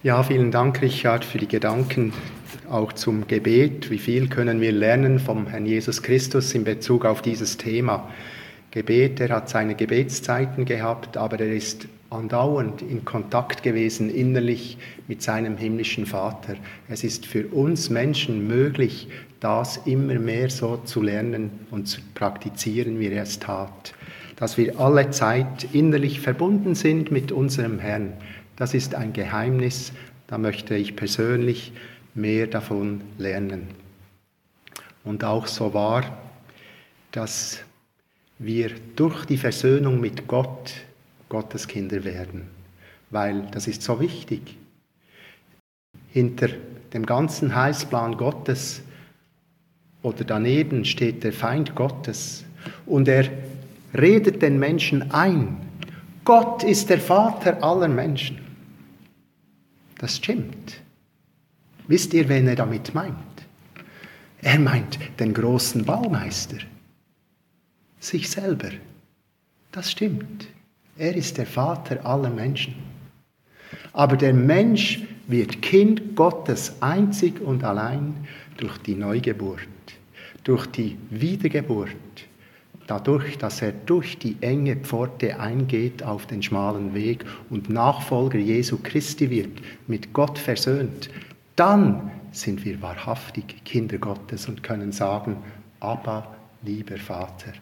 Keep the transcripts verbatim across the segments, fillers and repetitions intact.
Ja, vielen Dank, Richard, für die Gedanken auch zum Gebet. Wie viel können wir lernen vom Herrn Jesus Christus in Bezug auf dieses Thema? Gebet, er hat seine Gebetszeiten gehabt, aber er ist andauernd in Kontakt gewesen, innerlich mit seinem himmlischen Vater. Es ist für uns Menschen möglich, das immer mehr so zu lernen und zu praktizieren, wie er es tat. Dass wir alle Zeit innerlich verbunden sind mit unserem Herrn. Das ist ein Geheimnis, da möchte ich persönlich mehr davon lernen. Und auch so wahr, dass wir durch die Versöhnung mit Gott Gottes Kinder werden, weil das ist so wichtig. Hinter dem ganzen Heilsplan Gottes oder daneben steht der Feind Gottes und er redet den Menschen ein. Gott ist der Vater aller Menschen. Das stimmt. Wisst ihr, wen er damit meint? Er meint den großen Baumeister. Sich selber. Das stimmt. Er ist der Vater aller Menschen. Aber der Mensch wird Kind Gottes einzig und allein durch die Neugeburt, durch die Wiedergeburt, dadurch, dass er durch die enge Pforte eingeht auf den schmalen Weg und Nachfolger Jesu Christi wird, mit Gott versöhnt. Dann sind wir wahrhaftig Kinder Gottes und können sagen, Abba, lieber Vater.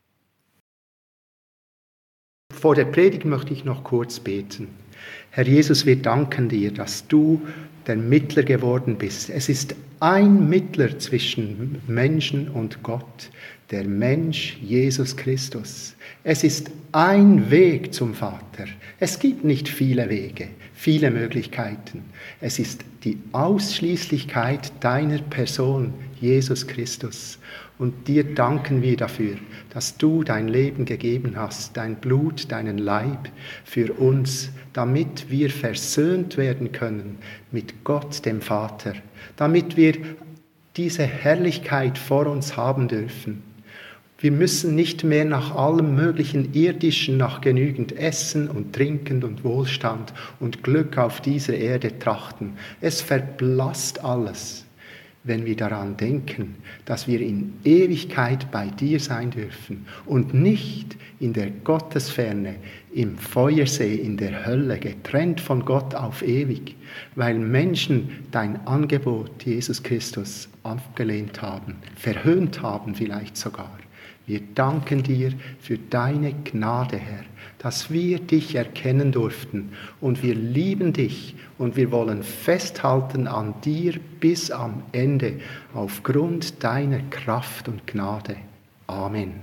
Vor der Predigt möchte ich noch kurz beten. Herr Jesus, wir danken dir, dass du der Mittler geworden bist. Es ist ein Mittler zwischen Menschen und Gott, der Mensch Jesus Christus. Es ist ein Weg zum Vater. Es gibt nicht viele Wege, viele Möglichkeiten. Es ist die Ausschließlichkeit deiner Person, Jesus Christus. Und dir danken wir dafür, dass du dein Leben gegeben hast, dein Blut, deinen Leib für uns, damit wir versöhnt werden können mit Gott, dem Vater, damit wir diese Herrlichkeit vor uns haben dürfen. Wir müssen nicht mehr nach allem möglichen Irdischen, nach genügend Essen und Trinken und Wohlstand und Glück auf dieser Erde trachten. Es verblasst alles, wenn wir daran denken, dass wir in Ewigkeit bei dir sein dürfen und nicht in der Gottesferne, im Feuersee, in der Hölle, getrennt von Gott auf ewig, weil Menschen dein Angebot, Jesus Christus, abgelehnt haben, verhöhnt haben vielleicht sogar. Wir danken dir für deine Gnade, Herr, dass wir dich erkennen durften und wir lieben dich und wir wollen festhalten an dir bis am Ende aufgrund deiner Kraft und Gnade. Amen.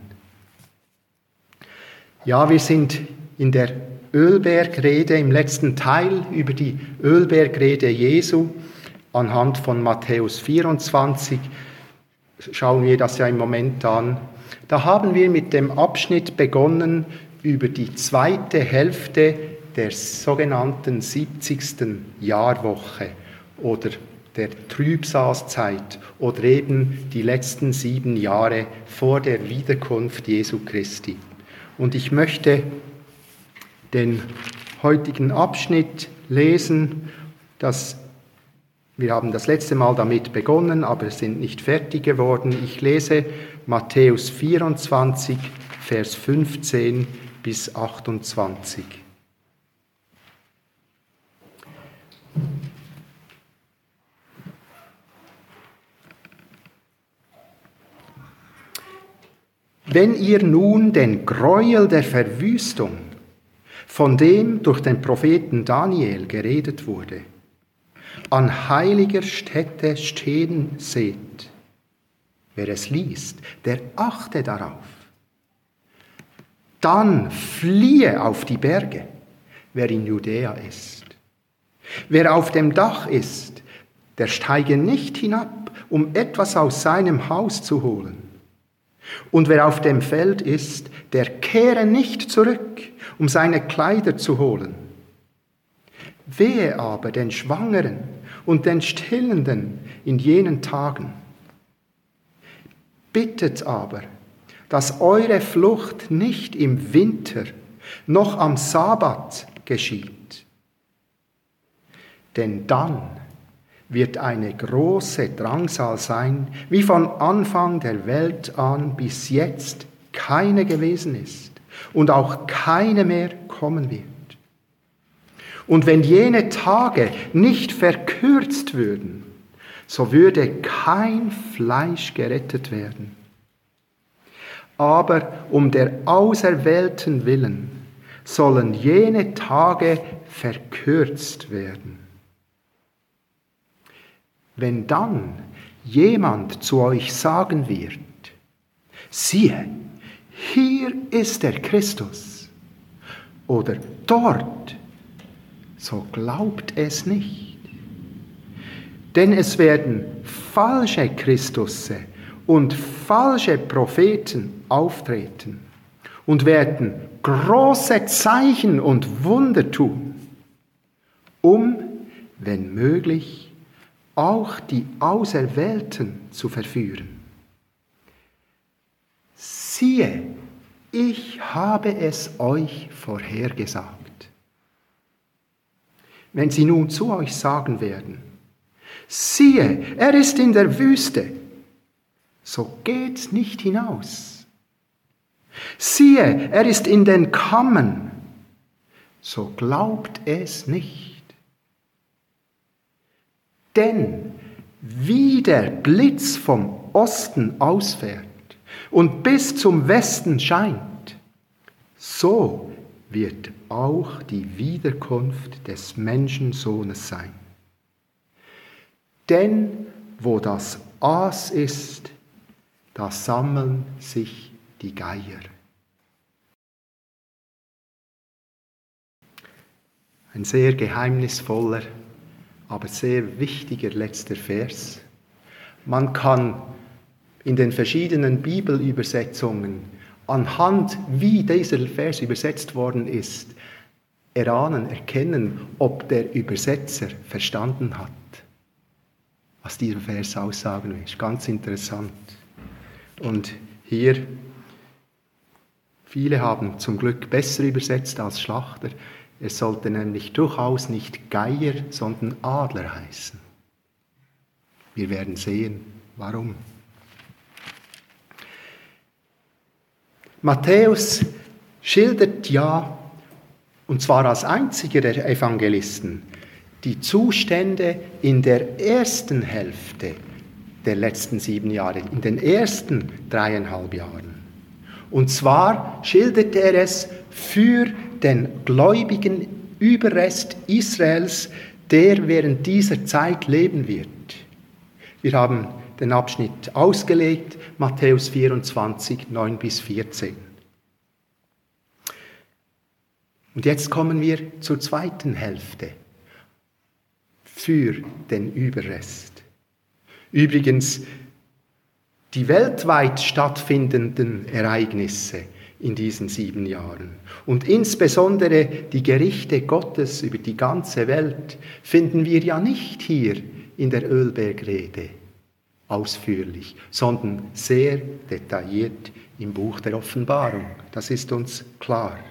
Ja, wir sind in der Ölbergrede im letzten Teil über die Ölbergrede Jesu anhand von Matthäus vierundzwanzig. Schauen wir das ja im Moment an. Da haben wir mit dem Abschnitt begonnen über die zweite Hälfte der sogenannten siebzigsten Jahrwoche oder der Trübsalzeit oder eben die letzten sieben Jahre vor der Wiederkunft Jesu Christi. Und ich möchte den heutigen Abschnitt lesen, das Wir haben das letzte Mal damit begonnen, aber sind nicht fertig geworden. Ich lese Matthäus vierundzwanzig, Vers fünfzehn bis achtundzwanzig. Wenn ihr nun den Gräuel der Verwüstung, von dem durch den Propheten Daniel geredet wurde, an heiliger Stätte stehen seht, wer es liest, der achte darauf. Dann fliehe auf die Berge, wer in Judäa ist. Wer auf dem Dach ist, der steige nicht hinab, um etwas aus seinem Haus zu holen. Und wer auf dem Feld ist, der kehre nicht zurück, um seine Kleider zu holen. Wehe aber den Schwangeren und den Stillenden in jenen Tagen. Bittet aber, dass eure Flucht nicht im Winter noch am Sabbat geschieht. Denn dann wird eine große Drangsal sein, wie von Anfang der Welt an bis jetzt keine gewesen ist und auch keine mehr kommen wird. Und wenn jene Tage nicht verkürzt würden, so würde kein Fleisch gerettet werden. Aber um der Auserwählten willen sollen jene Tage verkürzt werden. Wenn dann jemand zu euch sagen wird, siehe, hier ist der Christus, oder dort, so glaubt es nicht. Denn es werden falsche Christusse und falsche Propheten auftreten und werden große Zeichen und Wunder tun, um, wenn möglich, auch die Auserwählten zu verführen. Siehe, ich habe es euch vorhergesagt. Wenn sie nun zu euch sagen werden, siehe, er ist in der Wüste, so geht nicht hinaus. Siehe, er ist in den Kammen, so glaubt es nicht. Denn wie der Blitz vom Osten ausfährt und bis zum Westen scheint, so wird auch die Wiederkunft des Menschensohnes sein. Denn wo das Aas ist, da sammeln sich die Geier. Ein sehr geheimnisvoller, aber sehr wichtiger letzter Vers. Man kann in den verschiedenen Bibelübersetzungen anhand, wie dieser Vers übersetzt worden ist, erahnen, erkennen, ob der Übersetzer verstanden hat, was dieser Vers aussagen will. Ganz interessant. Und hier, viele haben zum Glück besser übersetzt als Schlachter. Es sollte nämlich durchaus nicht Geier, sondern Adler heißen. Wir werden sehen, warum. Matthäus schildert ja, und zwar als einziger der Evangelisten, die Zustände in der ersten Hälfte der letzten sieben Jahre, in den ersten dreieinhalb Jahren. Und zwar schildert er es für den gläubigen Überrest Israels, der während dieser Zeit leben wird. Wir haben den Abschnitt ausgelegt, Matthäus vierundzwanzig, neun bis vierzehn. Und jetzt kommen wir zur zweiten Hälfte, für den Überrest. Übrigens, die weltweit stattfindenden Ereignisse in diesen sieben Jahren und insbesondere die Gerichte Gottes über die ganze Welt finden wir ja nicht hier in der Ölbergrede ausführlich, sondern sehr detailliert im Buch der Offenbarung. Das ist uns klar.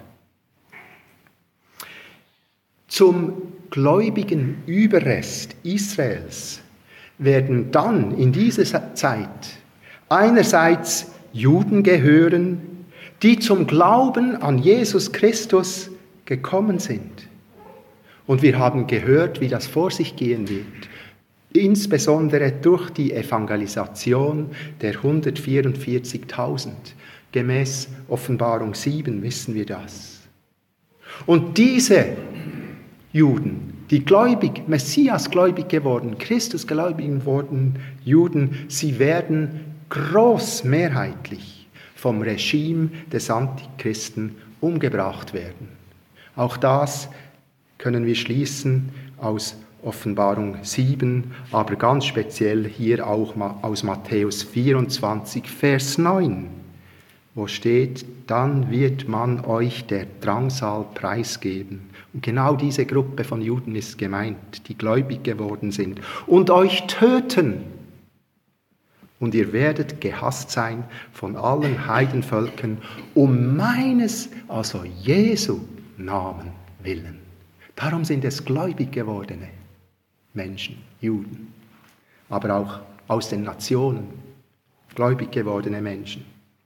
Zum gläubigen Überrest Israels werden dann in dieser Zeit einerseits Juden gehören, die zum Glauben an Jesus Christus gekommen sind. Und wir haben gehört, wie das vor sich gehen wird. Insbesondere durch die Evangelisation der hundertvierundvierzigtausend. Gemäß Offenbarung sieben wissen wir das. Und diese Juden, die gläubig, Messias gläubig geworden, Christus gläubig geworden Juden, sie werden großmehrheitlich vom Regime des Antichristen umgebracht werden. Auch das können wir schließen aus Offenbarung sieben, aber ganz speziell hier auch aus Matthäus vierundzwanzig, Vers neun, wo steht, dann wird man euch der Drangsal preisgeben. Und genau diese Gruppe von Juden ist gemeint, die gläubig geworden sind, und euch töten. Und ihr werdet gehasst sein von allen Heidenvölkern um meines, also Jesu Namen willen. Darum sind es gläubig gewordene. Menschen, Juden, aber auch aus den Nationen, gläubig gewordene Menschen.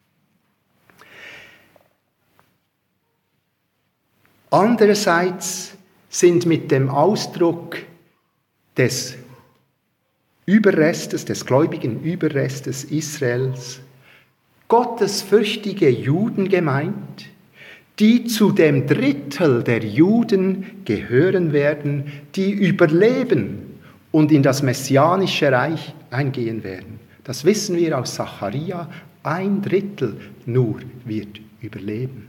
Andererseits sind mit dem Ausdruck des Überrestes, des gläubigen Überrestes Israels, gottesfürchtige Juden gemeint, die zu dem Drittel der Juden gehören werden, die überleben und in das messianische Reich eingehen werden. Das wissen wir aus Sacharja, ein Drittel nur wird überleben.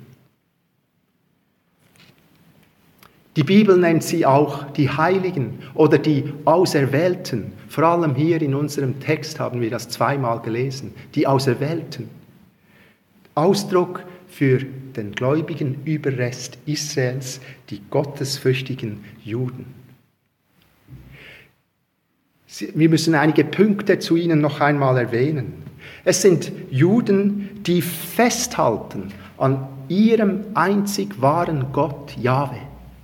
Die Bibel nennt sie auch die Heiligen oder die Auserwählten. Vor allem hier in unserem Text haben wir das zweimal gelesen. Die Auserwählten. Ausdruck für den gläubigen Überrest Israels, die gottesfürchtigen Juden. Wir müssen einige Punkte zu ihnen noch einmal erwähnen. Es sind Juden, die festhalten an ihrem einzig wahren Gott, Jahwe.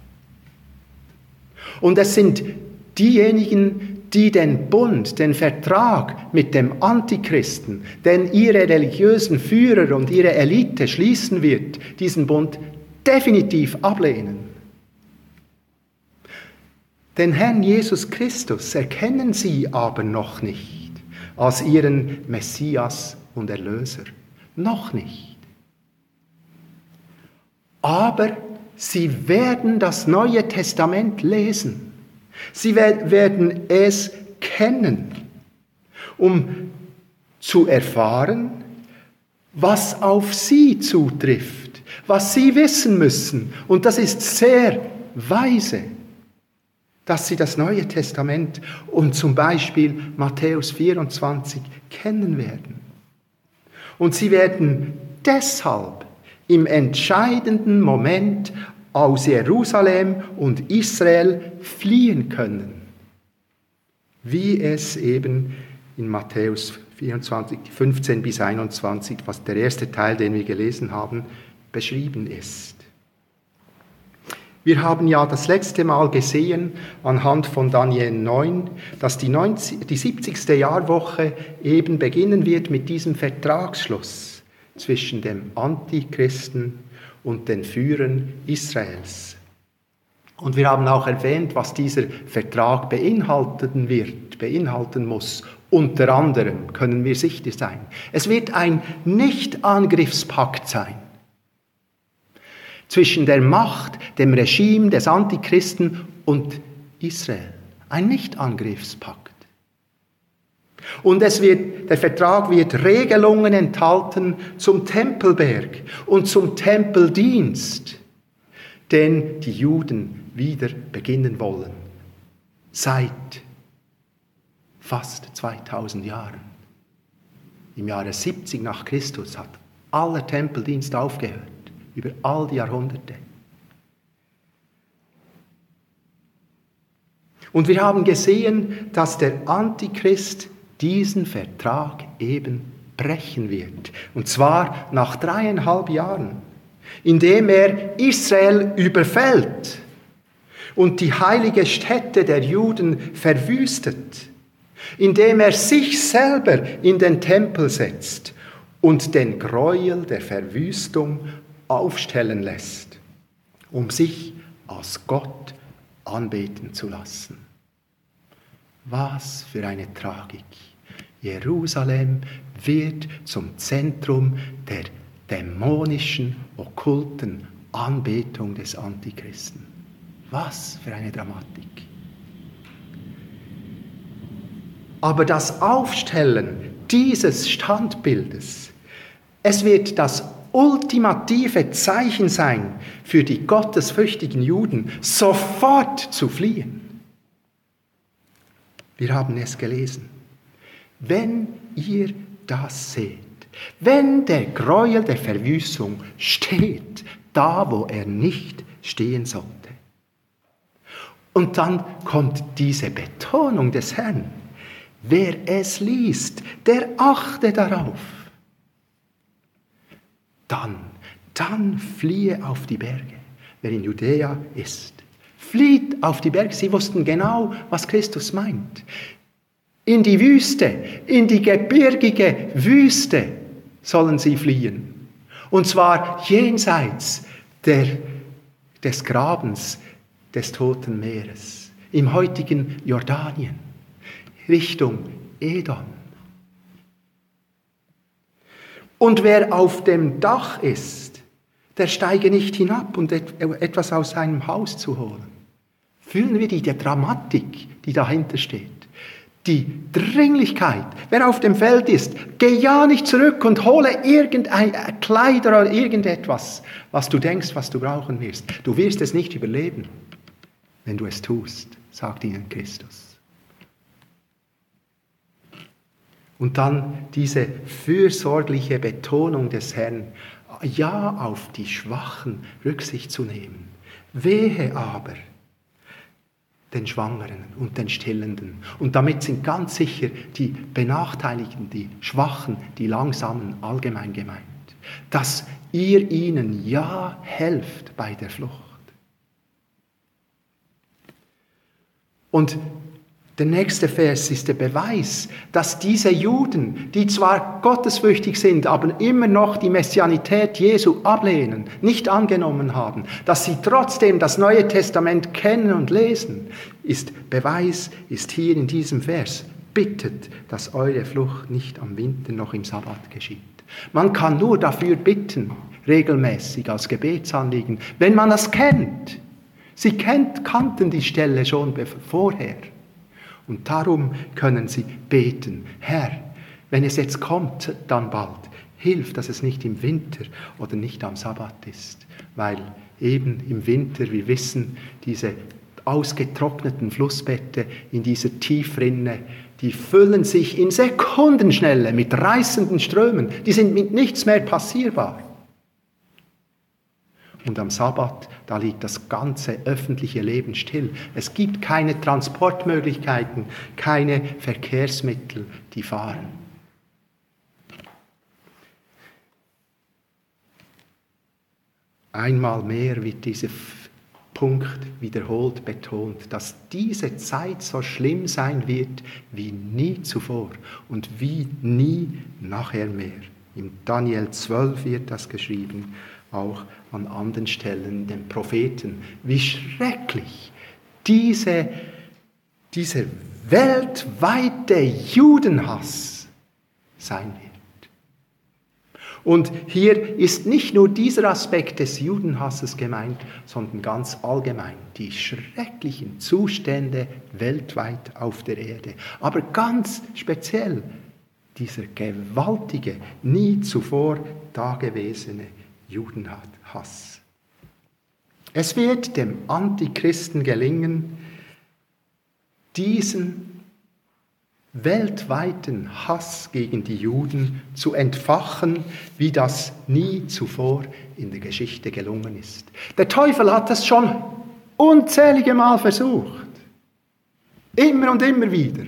Und es sind diejenigen, die den Bund, den Vertrag mit dem Antichristen, den ihre religiösen Führer und ihre Elite schließen wird, diesen Bund definitiv ablehnen. Den Herrn Jesus Christus erkennen sie aber noch nicht als ihren Messias und Erlöser. Noch nicht. Aber sie werden das Neue Testament lesen. Sie werden es kennen, um zu erfahren, was auf sie zutrifft, was sie wissen müssen. Und das ist sehr weise, dass sie das Neue Testament und zum Beispiel Matthäus vierundzwanzig kennen werden. Und sie werden deshalb im entscheidenden Moment aus Jerusalem und Israel fliehen können, wie es eben in Matthäus vierundzwanzig, fünfzehn bis einundzwanzig, was der erste Teil, den wir gelesen haben, beschrieben ist. Wir haben ja das letzte Mal gesehen, anhand von Daniel neun, dass die, neunzig, die siebzigste Jahrwoche eben beginnen wird mit diesem Vertragsschluss zwischen dem Antichristen und den Führern Israels. Und wir haben auch erwähnt, was dieser Vertrag beinhalten wird, beinhalten muss. Unter anderem können wir sicher sein. Es wird ein Nicht-Angriffspakt sein zwischen der Macht, dem Regime des Antichristen und Israel. Ein Nicht-Angriffspakt. Und es wird, der Vertrag wird Regelungen enthalten zum Tempelberg und zum Tempeldienst, den die Juden wieder beginnen wollen. Seit fast zweitausend Jahren. Im Jahre siebzig nach Christus hat aller Tempeldienst aufgehört, über all die Jahrhunderte. Und wir haben gesehen, dass der Antichrist diesen Vertrag eben brechen wird. Und zwar nach dreieinhalb Jahren, indem er Israel überfällt und die heilige Stätte der Juden verwüstet, indem er sich selber in den Tempel setzt und den Gräuel der Verwüstung aufstellen lässt, um sich als Gott anbeten zu lassen. Was für eine Tragik. Jerusalem wird zum Zentrum der dämonischen, okkulten Anbetung des Antichristen. Was für eine Dramatik. Aber das Aufstellen dieses Standbildes, es wird das ultimative Zeichen sein für die gottesfürchtigen Juden, sofort zu fliehen. Wir haben es gelesen. Wenn ihr das seht, wenn der Gräuel der Verwüstung steht, da wo er nicht stehen sollte. Und dann kommt diese Betonung des Herrn. Wer es liest, der achte darauf. Dann, dann fliehe auf die Berge. Wer in Judäa ist, Flieht auf die Berge. Sie wussten genau, was Christus meint. In die Wüste, in die gebirgige Wüste sollen sie fliehen. Und zwar jenseits der, des Grabens des Toten Meeres, im heutigen Jordanien, Richtung Edom. Und wer auf dem Dach ist, der steige nicht hinab, um etwas aus seinem Haus zu holen. Fühlen wir die, die Dramatik, die dahinter steht. Die Dringlichkeit. Wer auf dem Feld ist, geh ja nicht zurück und hole irgendein Kleid oder irgendetwas, was du denkst, was du brauchen wirst. Du wirst es nicht überleben, wenn du es tust, sagt ihnen Christus. Und dann diese fürsorgliche Betonung des Herrn, ja auf die Schwachen Rücksicht zu nehmen. Wehe aber den Schwangeren und den Stillenden. Und damit sind ganz sicher die Benachteiligten, die Schwachen, die Langsamen allgemein gemeint. Dass ihr ihnen ja helft bei der Flucht. Und der nächste Vers ist der Beweis, dass diese Juden, die zwar gottesfürchtig sind, aber immer noch die Messianität Jesu ablehnen, nicht angenommen haben, dass sie trotzdem das Neue Testament kennen und lesen, ist Beweis, ist hier in diesem Vers. Bittet, dass eure Flucht nicht am Winter noch im Sabbat geschieht. Man kann nur dafür bitten, regelmäßig als Gebetsanliegen, wenn man das kennt. Sie kennt, kannten die Stelle schon vorher. Und darum können sie beten, Herr, wenn es jetzt kommt, dann bald, hilf, dass es nicht im Winter oder nicht am Sabbat ist. Weil eben im Winter, wir wissen, diese ausgetrockneten Flussbette in dieser Tiefrinne, die füllen sich in Sekundenschnelle mit reißenden Strömen. Die sind mit nichts mehr passierbar. Und am Sabbat, da liegt das ganze öffentliche Leben still. Es gibt keine Transportmöglichkeiten, keine Verkehrsmittel, die fahren. Einmal mehr wird dieser Punkt wiederholt betont, dass diese Zeit so schlimm sein wird wie nie zuvor und wie nie nachher mehr. Im Daniel zwölf wird das geschrieben, auch an anderen Stellen, den Propheten, wie schrecklich diese, dieser weltweite Judenhass sein wird. Und hier ist nicht nur dieser Aspekt des Judenhasses gemeint, sondern ganz allgemein die schrecklichen Zustände weltweit auf der Erde. Aber ganz speziell dieser gewaltige, nie zuvor dagewesene Judenhass. Es wird dem Antichristen gelingen, diesen weltweiten Hass gegen die Juden zu entfachen, wie das nie zuvor in der Geschichte gelungen ist. Der Teufel hat es schon unzählige Mal versucht, immer und immer wieder,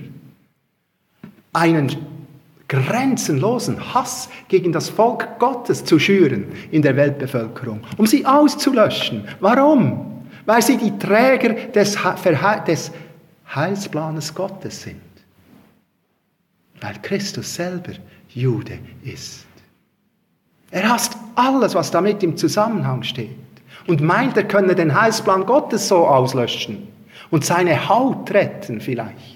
einen grenzenlosen Hass gegen das Volk Gottes zu schüren in der Weltbevölkerung, um sie auszulöschen. Warum? Weil sie die Träger des, des Heilsplanes Gottes sind. Weil Christus selber Jude ist. Er hasst alles, was damit im Zusammenhang steht und meint, er könne den Heilsplan Gottes so auslöschen und seine Haut retten vielleicht.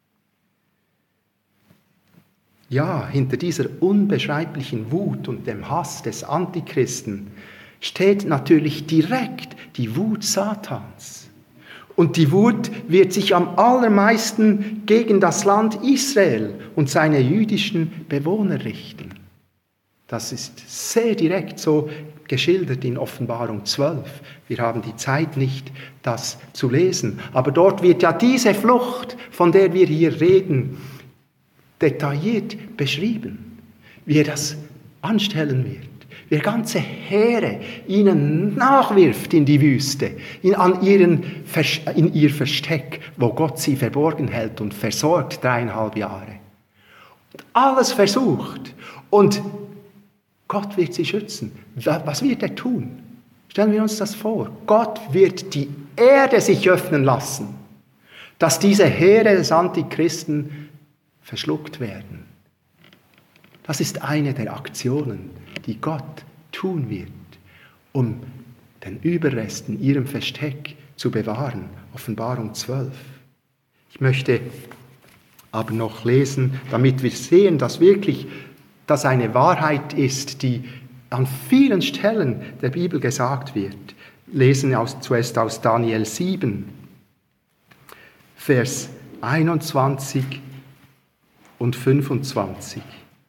Ja, hinter dieser unbeschreiblichen Wut und dem Hass des Antichristen steht natürlich direkt die Wut Satans. Und die Wut wird sich am allermeisten gegen das Land Israel und seine jüdischen Bewohner richten. Das ist sehr direkt so geschildert in Offenbarung zwölf. Wir haben die Zeit nicht, das zu lesen. Aber dort wird ja diese Flucht, von der wir hier reden, detailliert beschrieben, wie er das anstellen wird, wie er ganze Heere ihnen nachwirft in die Wüste, in, an ihren, in ihr Versteck, wo Gott sie verborgen hält und versorgt dreieinhalb Jahre. Und alles versucht und Gott wird sie schützen. Was wird er tun? Stellen wir uns das vor. Gott wird die Erde sich öffnen lassen, dass diese Heere des Antichristen verschluckt werden. Das ist eine der Aktionen, die Gott tun wird, um den Überrest in ihrem Versteck zu bewahren. Offenbarung zwölf. Ich möchte aber noch lesen, damit wir sehen, dass wirklich das eine Wahrheit ist, die an vielen Stellen der Bibel gesagt wird. Lesen aus, zuerst aus Daniel sieben, Vers einundzwanzig und fünfundzwanzig.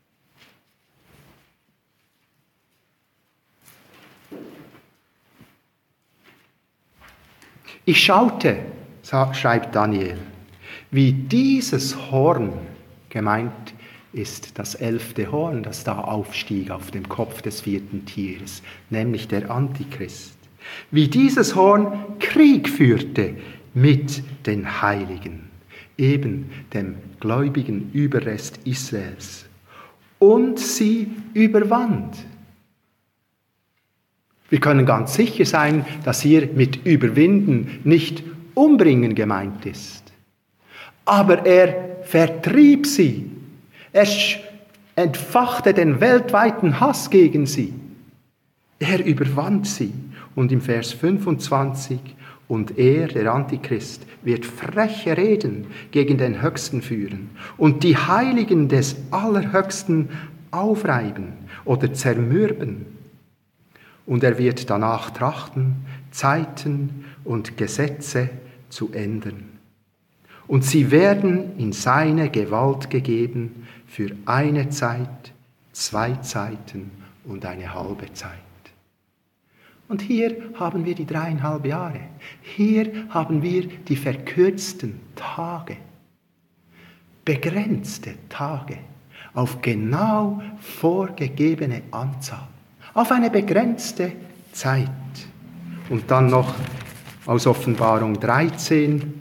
Ich schaute, schreibt Daniel, wie dieses Horn, gemeint ist das elfte Horn, das da aufstieg auf dem Kopf des vierten Tieres, nämlich der Antichrist, wie dieses Horn Krieg führte mit den Heiligen, eben dem gläubigen Überrest Israels, und sie überwand. Wir können ganz sicher sein, dass hier mit überwinden nicht umbringen gemeint ist. Aber er vertrieb sie. Er entfachte den weltweiten Hass gegen sie. Er überwand sie. Und im Vers fünfundzwanzig, und er, der Antichrist, wird freche Reden gegen den Höchsten führen und die Heiligen des Allerhöchsten aufreiben oder zermürben. Und er wird danach trachten, Zeiten und Gesetze zu ändern. Und sie werden in seine Gewalt gegeben für eine Zeit, zwei Zeiten und eine halbe Zeit. Und hier haben wir die dreieinhalb Jahre. Hier haben wir die verkürzten Tage, begrenzte Tage, auf genau vorgegebene Anzahl, auf eine begrenzte Zeit. Und dann noch aus Offenbarung dreizehn,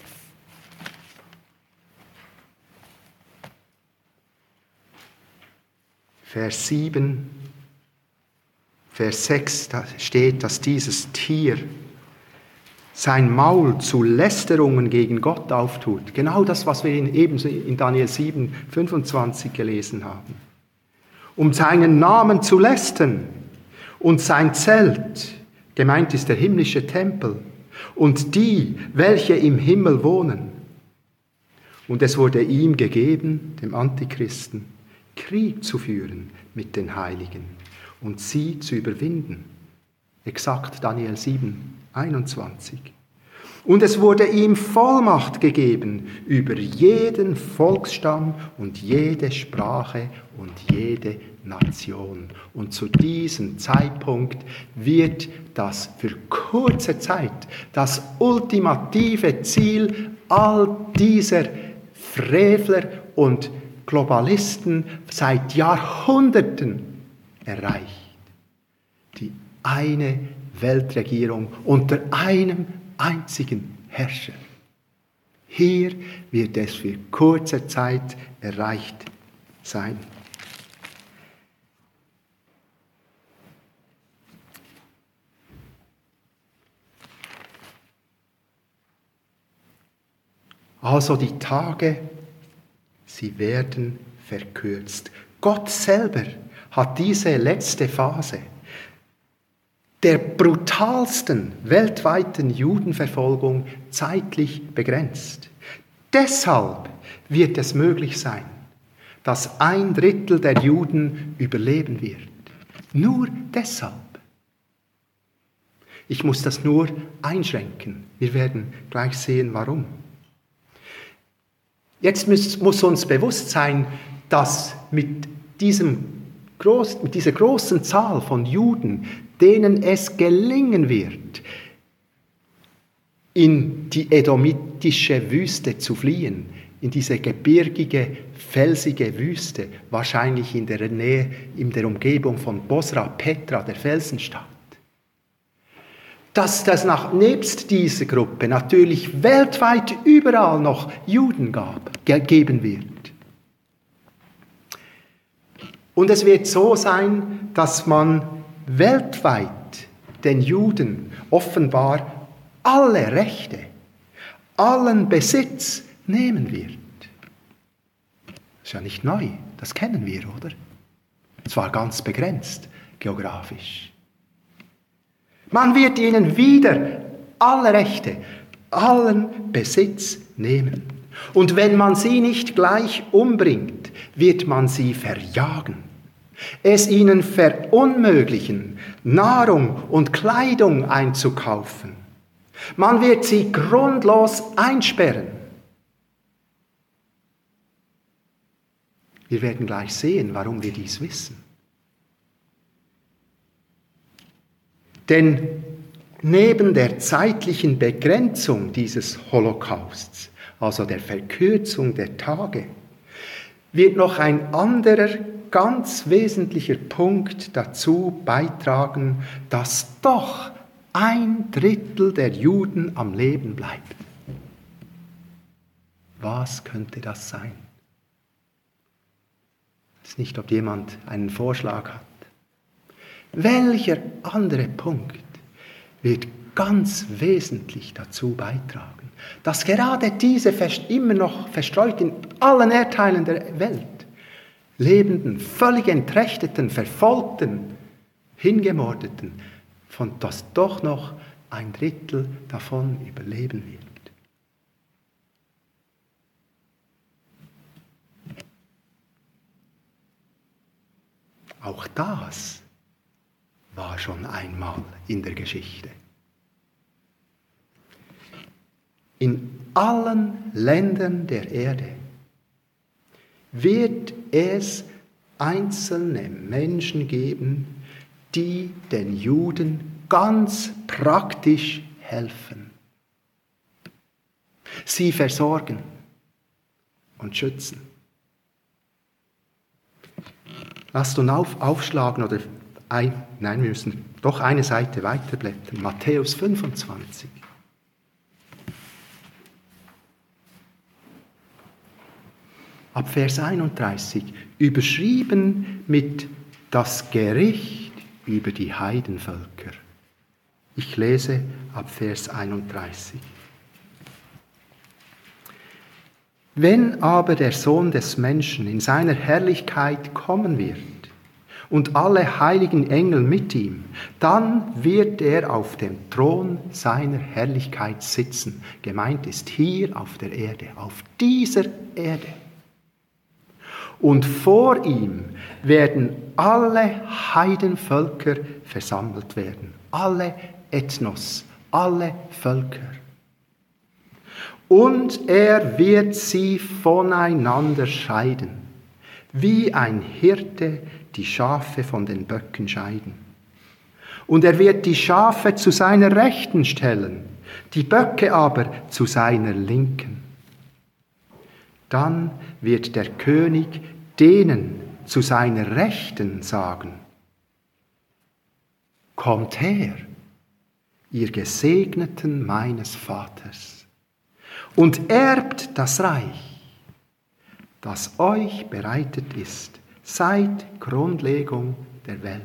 Vers sieben, Vers sechs, da steht, dass dieses Tier sein Maul zu Lästerungen gegen Gott auftut. Genau das, was wir in, ebenso in Daniel sieben, fünfundzwanzig gelesen haben. Um seinen Namen zu lästern und sein Zelt, gemeint ist der himmlische Tempel, und die, welche im Himmel wohnen. Und es wurde ihm gegeben, dem Antichristen, Krieg zu führen mit den Heiligen und sie zu überwinden. Exakt Daniel sieben, einundzwanzig. Und es wurde ihm Vollmacht gegeben über jeden Volksstamm und jede Sprache und jede Nation. Und zu diesem Zeitpunkt wird das für kurze Zeit das ultimative Ziel all dieser Frevler und Globalisten seit Jahrhunderten erreicht. Die eine Weltregierung unter einem einzigen Herrscher. Hier wird es für kurze Zeit erreicht sein. Also die Tage, sie werden verkürzt. Gott selber hat diese letzte Phase der brutalsten weltweiten Judenverfolgung zeitlich begrenzt. Deshalb wird es möglich sein, dass ein Drittel der Juden überleben wird. Nur deshalb. Ich muss das nur einschränken. Wir werden gleich sehen, warum. Jetzt muss, muss uns bewusst sein, dass mit, diesem groß, mit dieser großen Zahl von Juden, denen es gelingen wird, in die edomitische Wüste zu fliehen, in diese gebirgige, felsige Wüste, wahrscheinlich in der Nähe, in der Umgebung von Bosra, Petra, der Felsenstadt. Dass das nach, nebst dieser Gruppe natürlich weltweit überall noch Juden gab, ge- geben wird. Und es wird so sein, dass man weltweit den Juden offenbar alle Rechte, allen Besitz nehmen wird. Das ist ja nicht neu, das kennen wir, oder? Zwar ganz begrenzt, geografisch. Man wird ihnen wieder alle Rechte, allen Besitz nehmen. Und wenn man sie nicht gleich umbringt, wird man sie verjagen, es ihnen verunmöglichen, Nahrung und Kleidung einzukaufen. Man wird sie grundlos einsperren. Wir werden gleich sehen, warum wir dies wissen. Denn neben der zeitlichen Begrenzung dieses Holocausts, also der Verkürzung der Tage, wird noch ein anderer ganz wesentlicher Punkt dazu beitragen, dass doch ein Drittel der Juden am Leben bleibt. Was könnte das sein? Ich weiß nicht, ob jemand einen Vorschlag hat. Welcher andere Punkt wird ganz wesentlich dazu beitragen, dass gerade diese immer noch verstreut in allen Erdteilen der Welt lebenden, völlig entrechteten, verfolgten, hingemordeten, von dass doch noch ein Drittel davon überleben wird. Auch das war schon einmal in der Geschichte. In allen Ländern der Erde wird es einzelne Menschen geben, die den Juden ganz praktisch helfen. Sie versorgen und schützen. Lasst uns auf, aufschlagen oder ein, nein, wir müssen doch eine Seite weiterblättern. Matthäus fünfundzwanzig. Ab Vers einunddreißig, überschrieben mit das Gericht über die Heidenvölker. Ich lese ab Vers einunddreißig. Wenn aber der Sohn des Menschen in seiner Herrlichkeit kommen wird und alle heiligen Engel mit ihm, dann wird er auf dem Thron seiner Herrlichkeit sitzen. Gemeint ist hier auf der Erde, auf dieser Erde. Und vor ihm werden alle Heidenvölker versammelt werden. Alle Ethnos, alle Völker. Und er wird sie voneinander scheiden, wie ein Hirte die Schafe von den Böcken scheiden. Und er wird die Schafe zu seiner Rechten stellen, die Böcke aber zu seiner Linken. Dann wird der König denen zu seiner Rechten sagen: Kommt her, ihr Gesegneten meines Vaters, und erbt das Reich, das euch bereitet ist seit Grundlegung der Welt.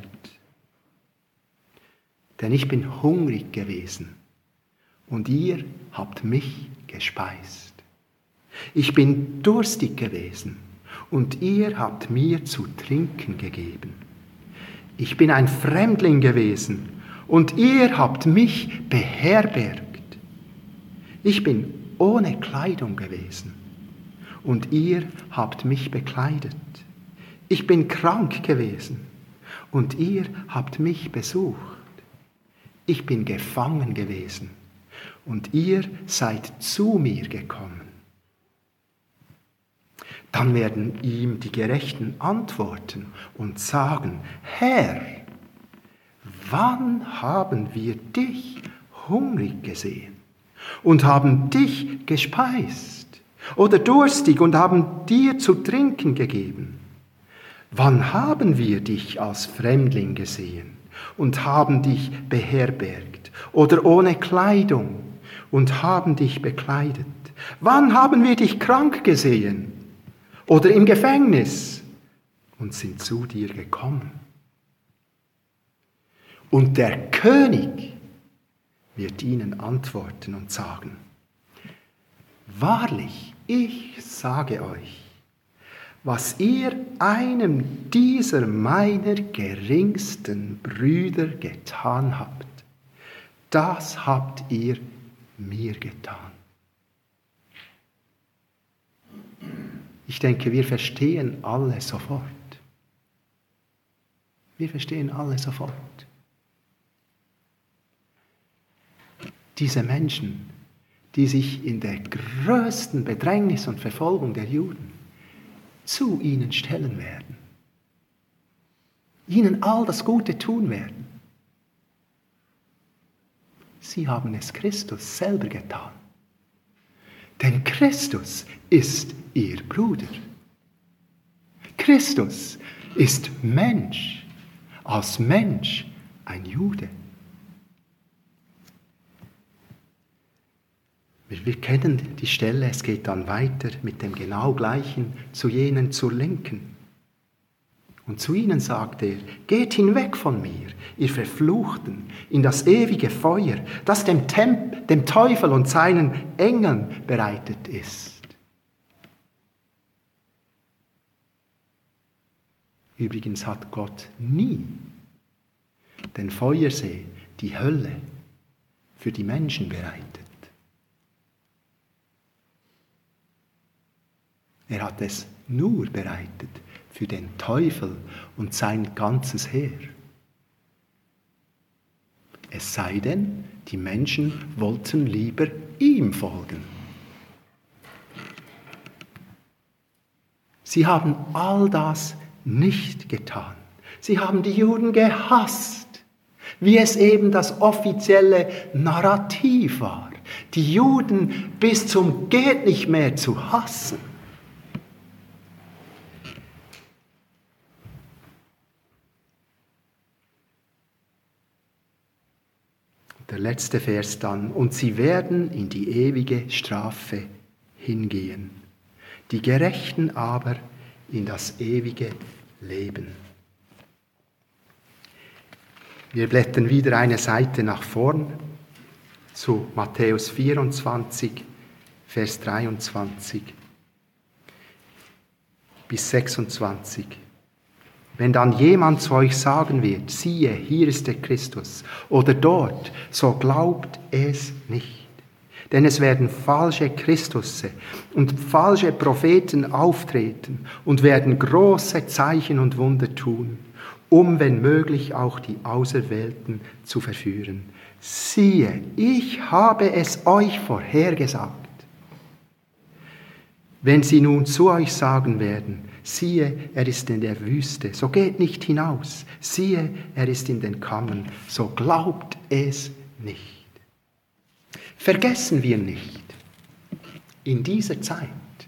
Denn ich bin hungrig gewesen, und ihr habt mich gespeist. Ich bin durstig gewesen, und ihr habt mir zu trinken gegeben. Ich bin ein Fremdling gewesen, und ihr habt mich beherbergt. Ich bin ohne Kleidung gewesen, und ihr habt mich bekleidet. Ich bin krank gewesen, und ihr habt mich besucht. Ich bin gefangen gewesen, und ihr seid zu mir gekommen. Dann werden ihm die Gerechten antworten und sagen: Herr, wann haben wir dich hungrig gesehen und haben dich gespeist, oder durstig und haben dir zu trinken gegeben? Wann haben wir dich als Fremdling gesehen und haben dich beherbergt, oder ohne Kleidung und haben dich bekleidet? Wann haben wir dich krank gesehen oder im Gefängnis und sind zu dir gekommen? Und der König wird ihnen antworten und sagen: Wahrlich, ich sage euch, was ihr einem dieser meiner geringsten Brüder getan habt, das habt ihr mir getan. Ich denke, wir verstehen alle sofort. Wir verstehen alle sofort. Diese Menschen, die sich in der größten Bedrängnis und Verfolgung der Juden zu ihnen stellen werden, ihnen all das Gute tun werden. Sie haben es Christus selber getan. Denn Christus ist ihr Bruder. Christus ist Mensch, als Mensch ein Jude. Wir, wir kennen die Stelle, es geht dann weiter mit dem genau gleichen zu jenen zur Linken. Und zu ihnen sagt er: Geht hinweg von mir, ihr Verfluchten, in das ewige Feuer, das dem, Temp- dem Teufel und seinen Engeln bereitet ist. Übrigens hat Gott nie den Feuersee, die Hölle, für die Menschen bereitet. Er hat es nur bereitet für den Teufel und sein ganzes Heer. Es sei denn, die Menschen wollten lieber ihm folgen. Sie haben all das nicht getan. Sie haben die Juden gehasst, wie es eben das offizielle Narrativ war, die Juden bis zum Geht nicht mehr zu hassen. Der letzte Vers dann: Und sie werden in die ewige Strafe hingehen, die Gerechten aber in das ewige Leben. Wir blättern wieder eine Seite nach vorn zu Matthäus vierundzwanzig, Vers dreiundzwanzig bis sechsundzwanzig. Wenn dann jemand zu euch sagen wird: Siehe, hier ist der Christus, oder dort, so glaubt es nicht. Denn es werden falsche Christusse und falsche Propheten auftreten und werden große Zeichen und Wunder tun, um, wenn möglich, auch die Auserwählten zu verführen. Siehe, ich habe es euch vorhergesagt. Wenn sie nun zu euch sagen werden: Siehe, er ist in der Wüste, so geht nicht hinaus. Siehe, er ist in den Kammern, so glaubt es nicht. Vergessen wir nicht, in dieser Zeit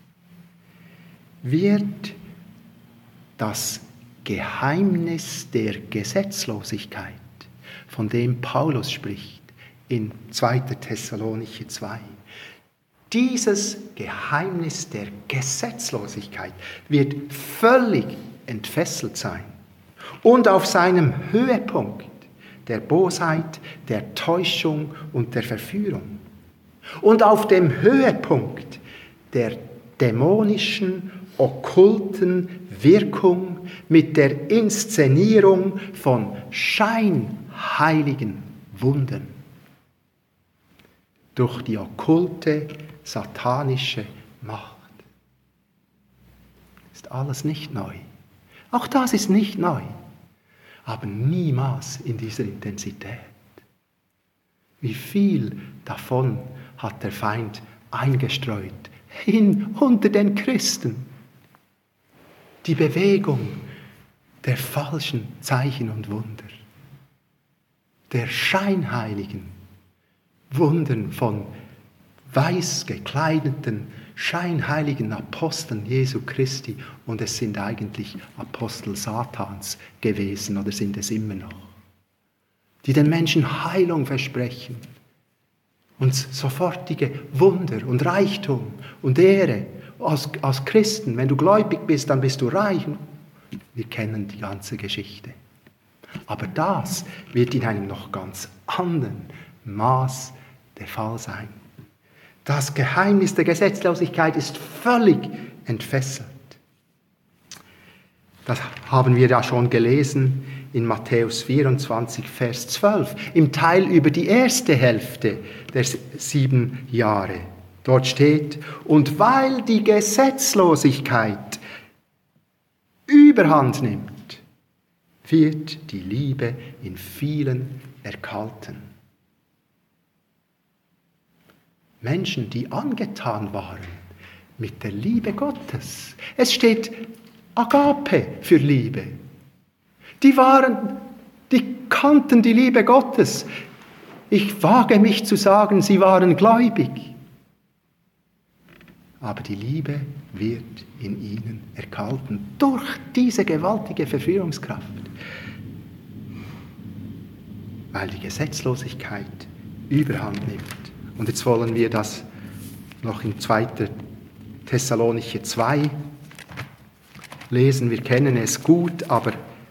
wird das Geheimnis der Gesetzlosigkeit, von dem Paulus spricht in zweiter Thessalonicher zwei, dieses Geheimnis der Gesetzlosigkeit wird völlig entfesselt sein und auf seinem Höhepunkt der Bosheit, der Täuschung und der Verführung und auf dem Höhepunkt der dämonischen, okkulten Wirkung mit der Inszenierung von scheinheiligen Wundern durch die okkulte, satanische Macht. Ist alles nicht neu. Auch das ist nicht neu, aber niemals in dieser Intensität. Wie viel davon hat der Feind eingestreut hin unter den Christen? Die Bewegung der falschen Zeichen und Wunder, der scheinheiligen Wundern von weiß gekleideten, scheinheiligen Aposteln Jesu Christi, und es sind eigentlich Apostel Satans gewesen oder sind es immer noch, die den Menschen Heilung versprechen und sofortige Wunder und Reichtum und Ehre als, als Christen. Wenn du gläubig bist, dann bist du reich. Wir kennen die ganze Geschichte. Aber das wird in einem noch ganz anderen Maß der Fall sein. Das Geheimnis der Gesetzlosigkeit ist völlig entfesselt. Das haben wir ja schon gelesen in Matthäus vierundzwanzig, Vers zwölf, im Teil über die erste Hälfte der sieben Jahre. Dort steht, und weil die Gesetzlosigkeit Überhand nimmt, wird die Liebe in vielen erkalten. Menschen, die angetan waren mit der Liebe Gottes. Es steht Agape für Liebe. Die waren, die kannten die Liebe Gottes. Ich wage mich zu sagen, sie waren gläubig. Aber die Liebe wird in ihnen erkalten durch diese gewaltige Verführungskraft. Weil die Gesetzlosigkeit Überhand nimmt. Und jetzt wollen wir das noch in zweiter Thessalonicher zwei lesen. Wir kennen es gut, aber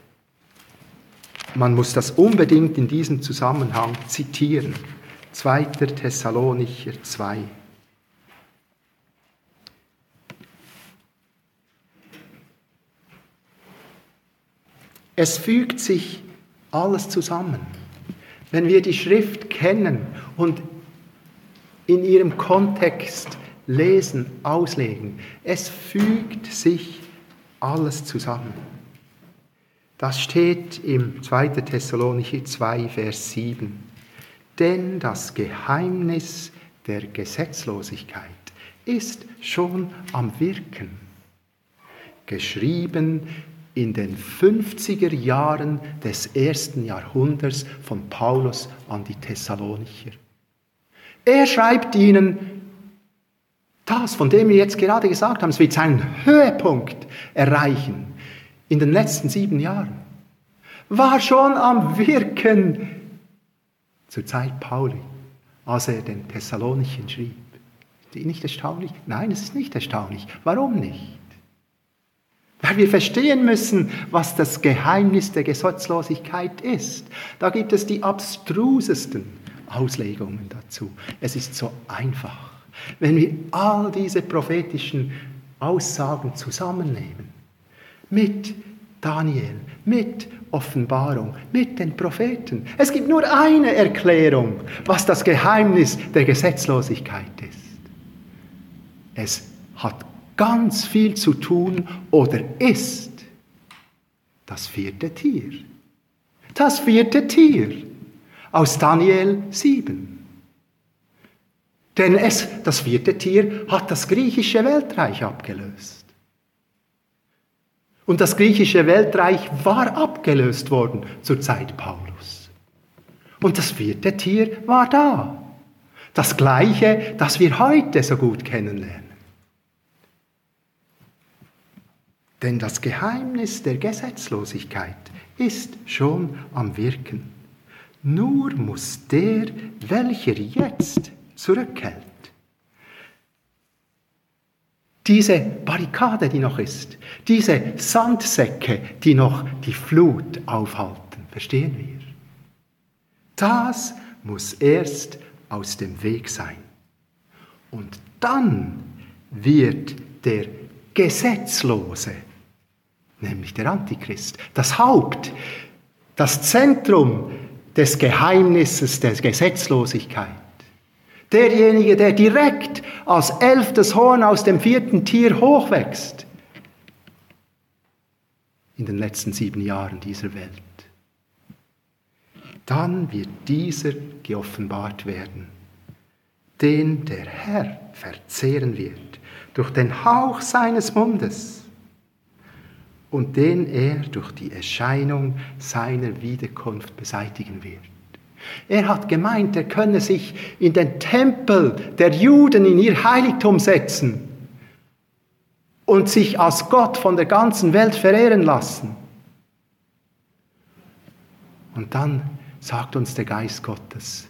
man muss das unbedingt in diesem Zusammenhang zitieren. zweiter Thessalonicher zwei. Es fügt sich alles zusammen. Wenn wir die Schrift kennen und in ihrem Kontext lesen, auslegen, es fügt sich alles zusammen. Das steht im zweiter Thessalonicher zwei, Vers sieben. Denn das Geheimnis der Gesetzlosigkeit ist schon am Wirken. Geschrieben in den fünfziger Jahren des ersten Jahrhunderts von Paulus an die Thessalonicher. Er schreibt ihnen, das, von dem wir jetzt gerade gesagt haben, es wird seinen Höhepunkt erreichen in den letzten sieben Jahren, war schon am Wirken zur Zeit Pauli, als er den Thessalonichern schrieb. Ist das nicht erstaunlich? Nein, es ist nicht erstaunlich. Warum nicht? Weil wir verstehen müssen, was das Geheimnis der Gesetzlosigkeit ist. Da gibt es die abstrusesten Auslegungen dazu. Es ist so einfach. Wenn wir all diese prophetischen Aussagen zusammennehmen, mit Daniel, mit Offenbarung, mit den Propheten. Es gibt nur eine Erklärung, was das Geheimnis der Gesetzlosigkeit ist. Es hat ganz viel zu tun oder ist das vierte Tier. Das vierte Tier aus Daniel sieben. Denn es, das vierte Tier hat das griechische Weltreich abgelöst. Und das griechische Weltreich war abgelöst worden zur Zeit Paulus. Und das vierte Tier war da. Das gleiche, das wir heute so gut kennenlernen. Denn das Geheimnis der Gesetzlosigkeit ist schon am Wirken. Nur muss der, welcher jetzt zurückhält, diese Barrikade, die noch ist, diese Sandsäcke, die noch die Flut aufhalten, verstehen wir? Das muss erst aus dem Weg sein. Und dann wird der Gesetzlose, nämlich der Antichrist, das Haupt, das Zentrum des Geheimnisses der Gesetzlosigkeit, derjenige, der direkt als elftes Horn aus dem vierten Tier hochwächst, in den letzten sieben Jahren dieser Welt. Dann wird dieser geoffenbart werden, den der Herr verzehren wird durch den Hauch seines Mundes und den er durch die Erscheinung seiner Wiederkunft beseitigen wird. Er hat gemeint, er könne sich in den Tempel der Juden in ihr Heiligtum setzen und sich als Gott von der ganzen Welt verehren lassen. Und dann sagt uns der Geist Gottes,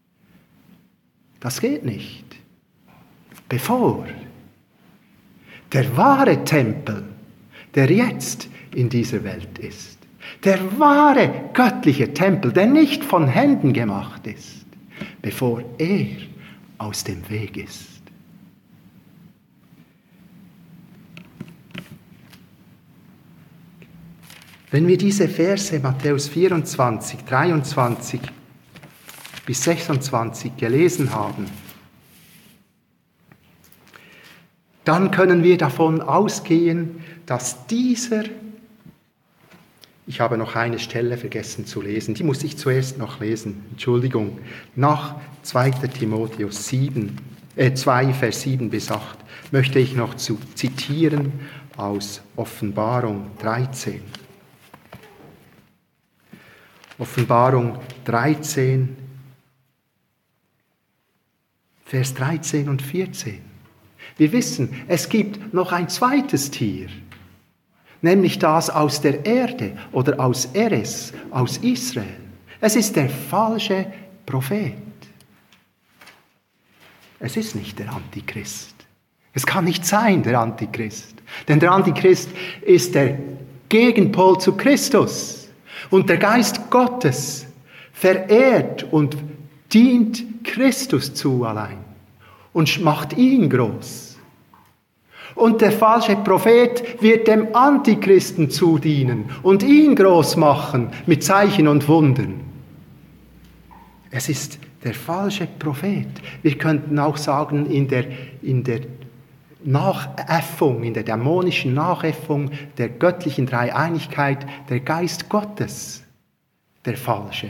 das geht nicht. Bevor der wahre Tempel, der jetzt in dieser Welt ist, der wahre göttliche Tempel, der nicht von Händen gemacht ist, bevor er aus dem Weg ist. Wenn wir diese Verse Matthäus vierundzwanzig, dreiundzwanzig bis sechsundzwanzig gelesen haben, dann können wir davon ausgehen, dass dieser, ich habe noch eine Stelle vergessen zu lesen, die muss ich zuerst noch lesen, Entschuldigung, nach zweiter Timotheus sieben, äh zwei, Vers sieben bis acht, möchte ich noch zu zitieren aus Offenbarung dreizehn. Offenbarung dreizehn, Vers dreizehn und vierzehn. Wir wissen, es gibt noch ein zweites Tier, nämlich das aus der Erde oder aus Eres, aus Israel. Es ist der falsche Prophet. Es ist nicht der Antichrist. Es kann nicht sein, der Antichrist. Denn der Antichrist ist der Gegenpol zu Christus. Und der Geist Gottes verehrt und dient Christus zu allein und macht ihn groß. Und der falsche Prophet wird dem Antichristen zudienen und ihn groß machen mit Zeichen und Wundern. Es ist der falsche Prophet. Wir könnten auch sagen, in der, in der Nachäffung, in der dämonischen Nachäffung der göttlichen Dreieinigkeit, der Geist Gottes, der falsche.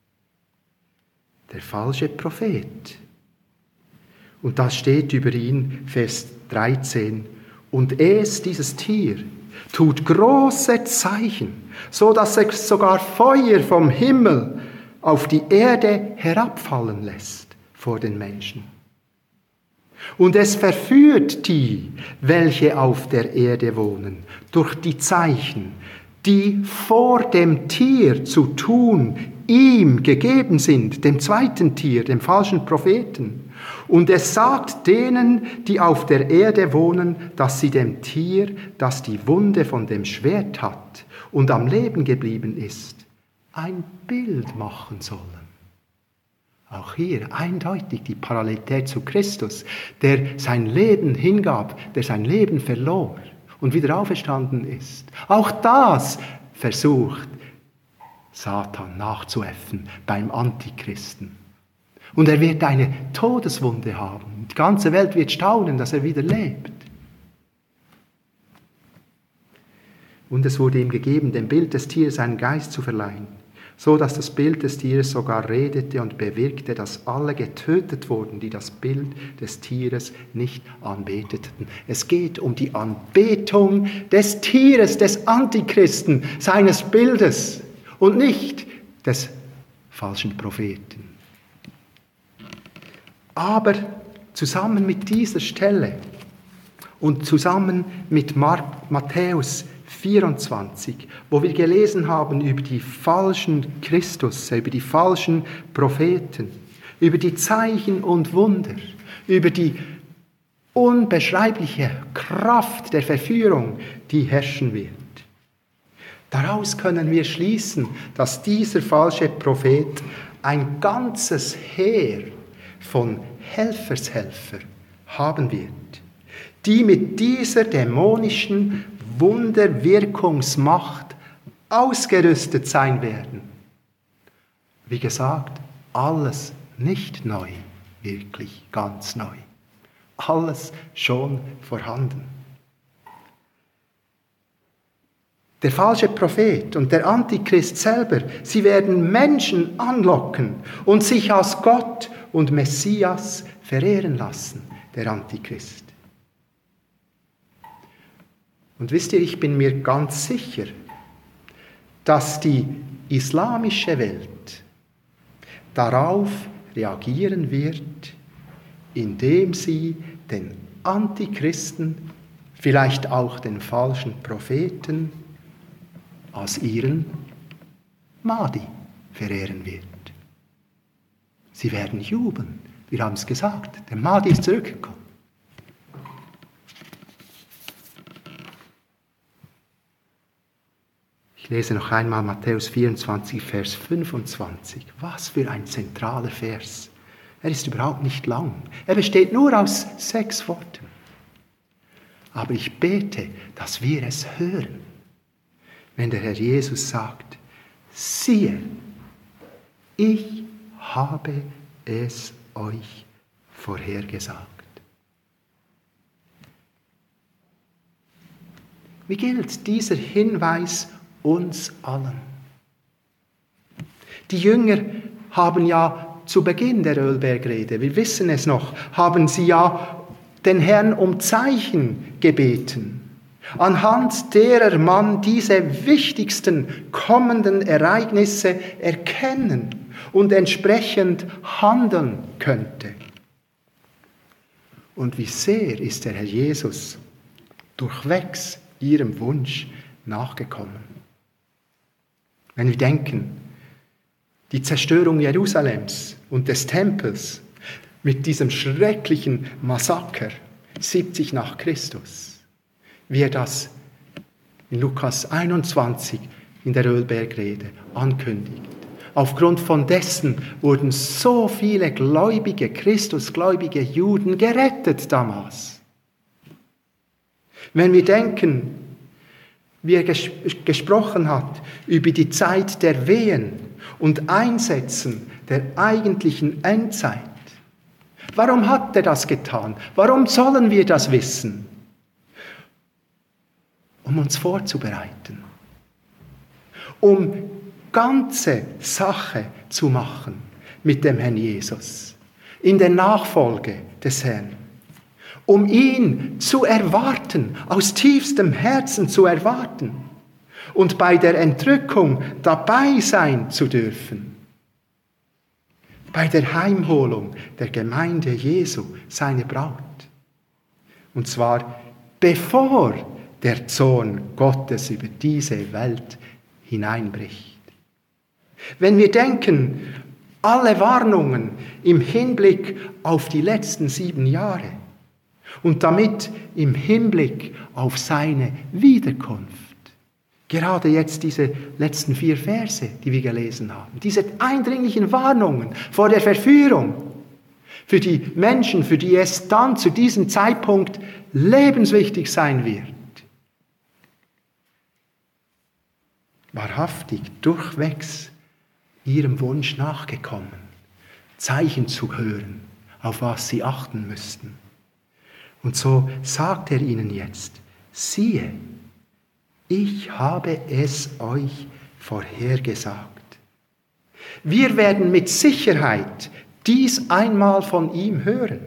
Der falsche Prophet. Und da steht über ihn, Vers dreizehn, und es, dieses Tier, tut große Zeichen, so dass es sogar Feuer vom Himmel auf die Erde herabfallen lässt vor den Menschen. Und es verführt die, welche auf der Erde wohnen, durch die Zeichen, die vor dem Tier zu tun ihm gegeben sind, dem zweiten Tier, dem falschen Propheten. Und es sagt denen, die auf der Erde wohnen, dass sie dem Tier, das die Wunde von dem Schwert hat und am Leben geblieben ist, ein Bild machen sollen. Auch hier eindeutig die Parallelität zu Christus, der sein Leben hingab, der sein Leben verlor und wieder auferstanden ist. Auch das versucht Satan nachzuäffen beim Antichristen. Und er wird eine Todeswunde haben. Die ganze Welt wird staunen, dass er wieder lebt. Und es wurde ihm gegeben, dem Bild des Tieres einen Geist zu verleihen, so dass das Bild des Tieres sogar redete und bewirkte, dass alle getötet wurden, die das Bild des Tieres nicht anbeteten. Es geht um die Anbetung des Tieres, des Antichristen, seines Bildes und nicht des falschen Propheten. Aber zusammen mit dieser Stelle und zusammen mit Matthäus vierundzwanzig, wo wir gelesen haben über die falschen Christus, über die falschen Propheten, über die Zeichen und Wunder, über die unbeschreibliche Kraft der Verführung, die herrschen wird. Daraus können wir schließen, dass dieser falsche Prophet ein ganzes Heer von Helfershelfer haben wird, die mit dieser dämonischen Wunderwirkungsmacht ausgerüstet sein werden. Wie gesagt, alles nicht neu, wirklich ganz neu. Alles schon vorhanden. Der falsche Prophet und der Antichrist selber, sie werden Menschen anlocken und sich als Gott und Messias verehren lassen, der Antichrist. Und wisst ihr, ich bin mir ganz sicher, dass die islamische Welt darauf reagieren wird, indem sie den Antichristen, vielleicht auch den falschen Propheten, als ihren Mahdi verehren wird. Sie werden jubeln. Wir haben es gesagt, der Mahdi ist zurückgekommen. Ich lese noch einmal Matthäus vierundzwanzig, Vers fünfundzwanzig. Was für ein zentraler Vers. Er ist überhaupt nicht lang. Er besteht nur aus sechs Worten. Aber ich bete, dass wir es hören, wenn der Herr Jesus sagt, siehe, ich habe es euch vorhergesagt. Wie gilt dieser Hinweis uns allen? Die Jünger haben ja zu Beginn der Ölbergrede, wir wissen es noch, haben sie ja den Herrn um Zeichen gebeten, anhand derer man diese wichtigsten kommenden Ereignisse erkennen und entsprechend handeln könnte. Und wie sehr ist der Herr Jesus durchwegs ihrem Wunsch nachgekommen. Wenn wir denken, die Zerstörung Jerusalems und des Tempels mit diesem schrecklichen Massaker siebzig nach Christus, wie er das in Lukas einundzwanzig in der Ölbergrede ankündigt. Aufgrund von dessen wurden so viele gläubige, Christusgläubige Juden gerettet damals. Wenn wir denken, wie er ges- gesprochen hat über die Zeit der Wehen und Einsetzen der eigentlichen Endzeit. Warum hat er das getan? Warum sollen wir das wissen? Um uns vorzubereiten. Um ganze Sache zu machen mit dem Herrn Jesus. In der Nachfolge des Herrn. Um ihn zu erwarten, aus tiefstem Herzen zu erwarten und bei der Entrückung dabei sein zu dürfen. Bei der Heimholung der Gemeinde Jesu, seine Braut. Und zwar bevor der Zorn Gottes über diese Welt hineinbricht. Wenn wir denken, alle Warnungen im Hinblick auf die letzten sieben Jahre, und damit im Hinblick auf seine Wiederkunft. Gerade jetzt diese letzten vier Verse, die wir gelesen haben. Diese eindringlichen Warnungen vor der Verführung für die Menschen, für die es dann zu diesem Zeitpunkt lebenswichtig sein wird. Wahrhaftig, durchwegs ihrem Wunsch nachgekommen, Zeichen zu hören, auf was sie achten müssten. Und so sagt er ihnen jetzt, siehe, ich habe es euch vorhergesagt. Wir werden mit Sicherheit dies einmal von ihm hören.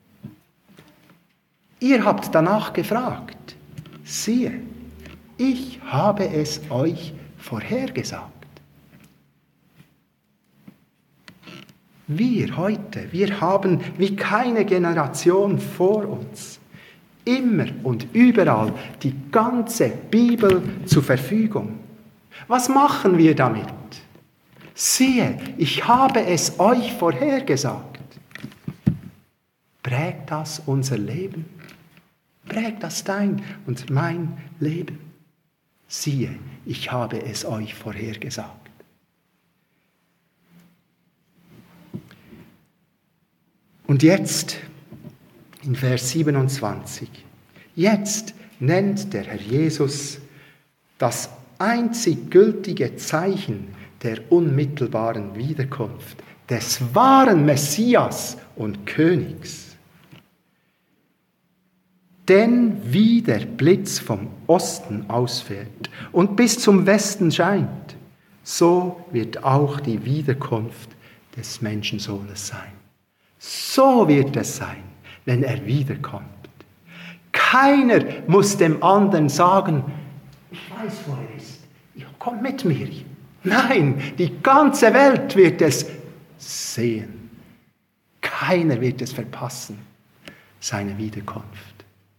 Ihr habt danach gefragt, siehe, ich habe es euch vorhergesagt. Wir heute, wir haben wie keine Generation vor uns immer und überall die ganze Bibel zur Verfügung. Was machen wir damit? Siehe, ich habe es euch vorhergesagt. Prägt das unser Leben? Prägt das dein und mein Leben? Siehe, ich habe es euch vorhergesagt. Und jetzt, in Vers siebenundzwanzig, jetzt nennt der Herr Jesus das einzig gültige Zeichen der unmittelbaren Wiederkunft des wahren Messias und Königs. Denn wie der Blitz vom Osten ausfährt und bis zum Westen scheint, so wird auch die Wiederkunft des Menschensohnes sein. So wird es sein, wenn er wiederkommt. Keiner muss dem anderen sagen, ich weiß, wo er ist, komm mit mir. Nein, die ganze Welt wird es sehen. Keiner wird es verpassen, seine Wiederkunft.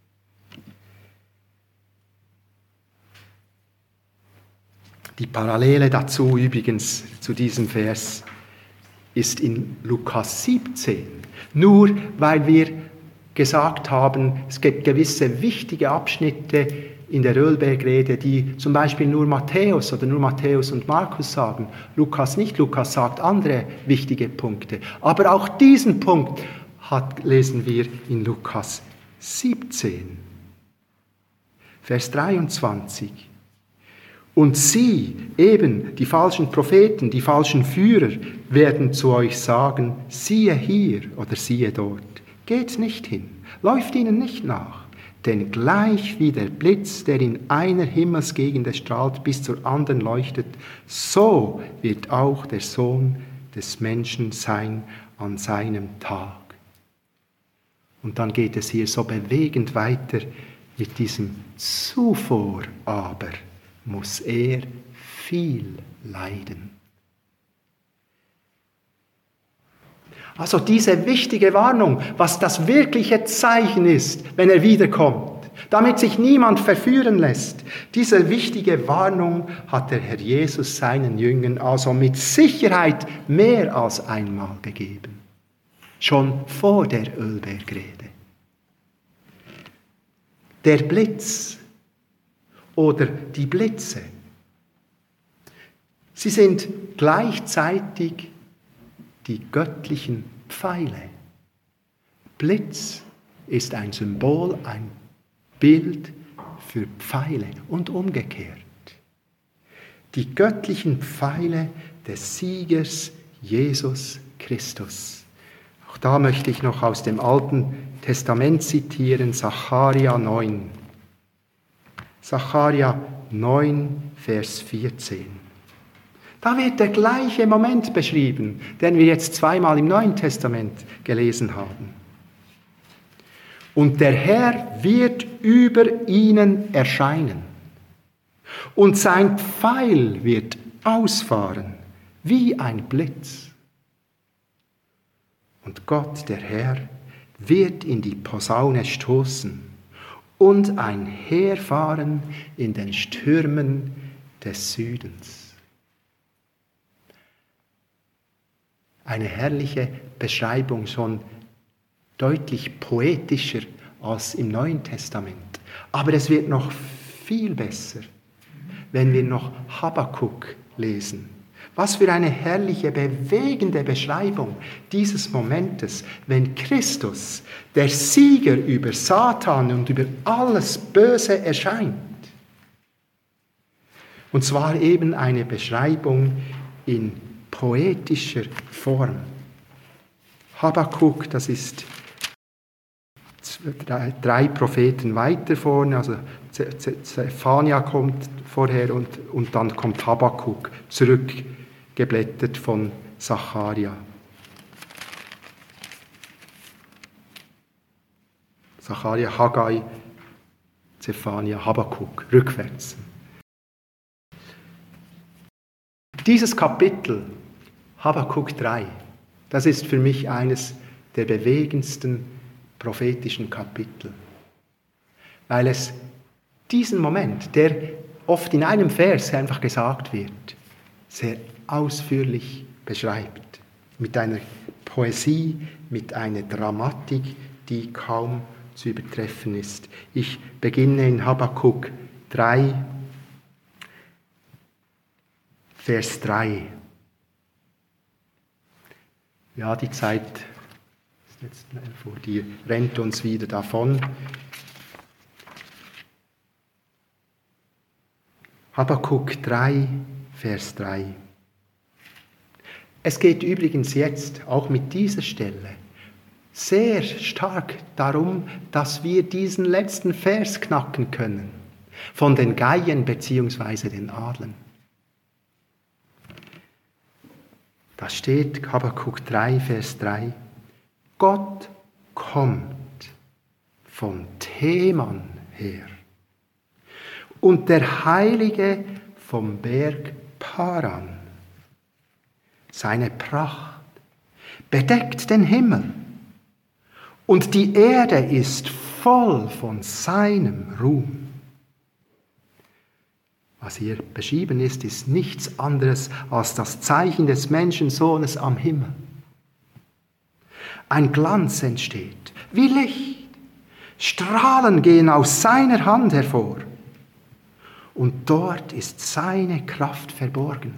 Die Parallele dazu übrigens, zu diesem Vers, ist in Lukas siebzehn. Nur weil wir gesagt haben, es gibt gewisse wichtige Abschnitte, in der Ölbergrede, die zum Beispiel nur Matthäus oder nur Matthäus und Markus sagen. Lukas nicht, Lukas sagt andere wichtige Punkte. Aber auch diesen Punkt hat, lesen wir in Lukas siebzehn, Vers dreiundzwanzig. Und sie, eben die falschen Propheten, die falschen Führer, werden zu euch sagen, siehe hier oder siehe dort. Geht nicht hin, läuft ihnen nicht nach. Denn gleich wie der Blitz, der in einer Himmelsgegend strahlt, bis zur anderen leuchtet, so wird auch der Sohn des Menschen sein an seinem Tag. Und dann geht es hier so bewegend weiter mit diesem Zuvor aber muss er viel leiden. Also diese wichtige Warnung, was das wirkliche Zeichen ist, wenn er wiederkommt, damit sich niemand verführen lässt. Diese wichtige Warnung hat der Herr Jesus seinen Jüngern also mit Sicherheit mehr als einmal gegeben. Schon vor der Ölbergrede. Der Blitz oder die Blitze, sie sind gleichzeitig die göttlichen Pfeile. Blitz ist ein Symbol, ein Bild für Pfeile und umgekehrt. Die göttlichen Pfeile des Siegers Jesus Christus. Auch da möchte ich noch aus dem Alten Testament zitieren, Sacharja neun. Sacharja neun, Vers vierzehn. Da wird der gleiche Moment beschrieben, den wir jetzt zweimal im Neuen Testament gelesen haben. Und der Herr wird über ihnen erscheinen. Und sein Pfeil wird ausfahren wie ein Blitz. Und Gott, der Herr, wird in die Posaune stoßen und ein Heer fahren in den Stürmen des Südens. Eine herrliche Beschreibung, schon deutlich poetischer als im Neuen Testament. Aber es wird noch viel besser, wenn wir noch Habakuk lesen. Was für eine herrliche, bewegende Beschreibung dieses Momentes, wenn Christus, der Sieger über Satan und über alles Böse, erscheint. Und zwar eben eine Beschreibung in poetischer Form. Habakuk, das ist drei Propheten weiter vorne, also Zephania kommt vorher und, und dann kommt Habakuk zurückgeblättert von Sacharja. Sacharja, Haggai, Zephania, Habakuk, rückwärts. Dieses Kapitel, Habakuk drei, das ist für mich eines der bewegendsten prophetischen Kapitel, weil es diesen Moment, der oft in einem Vers einfach gesagt wird, sehr ausführlich beschreibt, mit einer Poesie, mit einer Dramatik, die kaum zu übertreffen ist. Ich beginne in Habakuk drei, Vers drei. Ja, die Zeit jetzt vor dir rennt uns wieder davon. Habakuk drei, Vers drei. Es geht übrigens jetzt auch mit dieser Stelle sehr stark darum, dass wir diesen letzten Vers knacken können von den Geien bzw. den Adlern. Da steht Habakuk drei, Vers drei. Gott kommt von Teman her und der Heilige vom Berg Paran. Seine Pracht bedeckt den Himmel und die Erde ist voll von seinem Ruhm. Was hier beschrieben ist, ist nichts anderes als das Zeichen des Menschensohnes am Himmel. Ein Glanz entsteht, wie Licht. Strahlen gehen aus seiner Hand hervor. Und dort ist seine Kraft verborgen.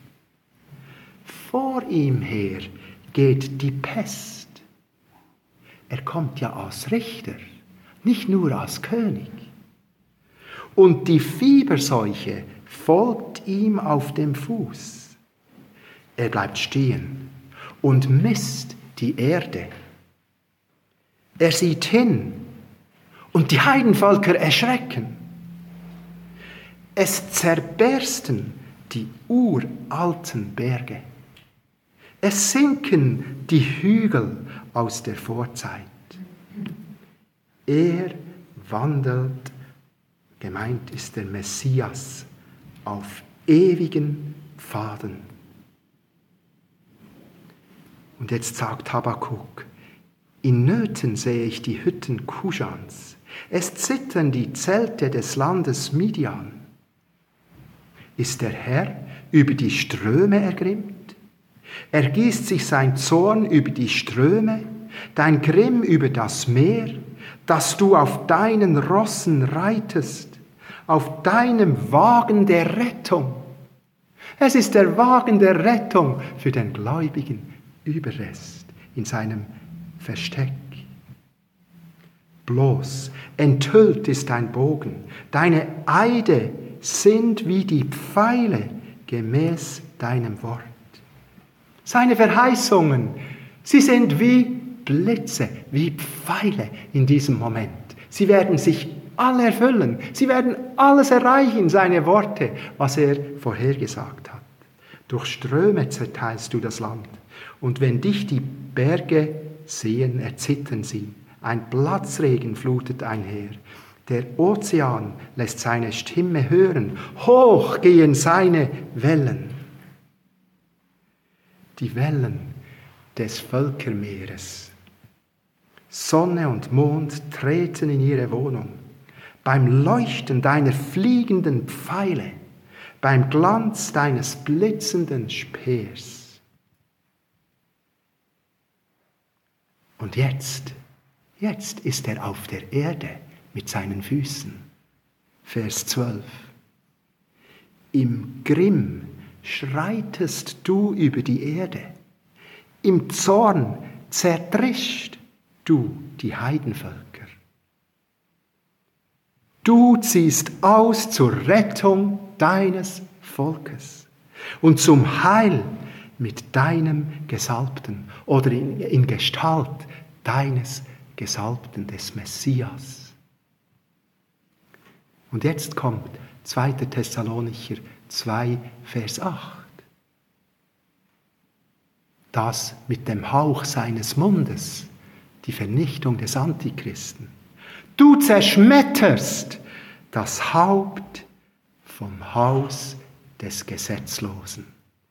Vor ihm her geht die Pest. Er kommt ja als Richter, nicht nur als König. Und die Fieberseuche folgt ihm auf dem Fuß. Er bleibt stehen und misst die Erde. Er sieht hin und die Heidenvölker erschrecken. Es zerbersten die uralten Berge. Es sinken die Hügel aus der Vorzeit. Er wandelt, gemeint ist der Messias, auf ewigen Pfaden. Und jetzt sagt Habakuk, in Nöten sehe ich die Hütten Kuschans. Es zittern die Zelte des Landes Midian. Ist der Herr über die Ströme ergrimmt? Ergießt sich sein Zorn über die Ströme, dein Grimm über das Meer, dass du auf deinen Rossen reitest, auf deinem Wagen der Rettung. Es ist der Wagen der Rettung für den gläubigen Überrest in seinem Versteck. Bloß enthüllt ist dein Bogen, deine Eide sind wie die Pfeile gemäß deinem Wort. Seine Verheißungen, sie sind wie Blitze, wie Pfeile in diesem Moment. Sie werden sich alle erfüllen. Sie werden alles erreichen, seine Worte, was er vorhergesagt hat. Durch Ströme zerteilst du das Land. Und wenn dich die Berge sehen, erzittern sie. Ein Platzregen flutet einher. Der Ozean lässt seine Stimme hören. Hoch gehen seine Wellen. Die Wellen des Völkermeeres. Sonne und Mond treten in ihre Wohnung. Beim Leuchten deiner fliegenden Pfeile, beim Glanz deines blitzenden Speers. Und jetzt, jetzt ist er auf der Erde mit seinen Füßen. Vers zwölf. Im Grimm schreitest du über die Erde. Im Zorn zerdrischt du die Heidenvölker. Du ziehst aus zur Rettung deines Volkes und zum Heil mit deinem Gesalbten oder in, in Gestalt deines Gesalbten, des Messias. Und jetzt kommt zweiter Thessalonicher zwei, Vers acht. Das mit dem Hauch seines Mundes, die Vernichtung des Antichristen. Du zerschmetterst das Haupt vom Haus des Gesetzlosen.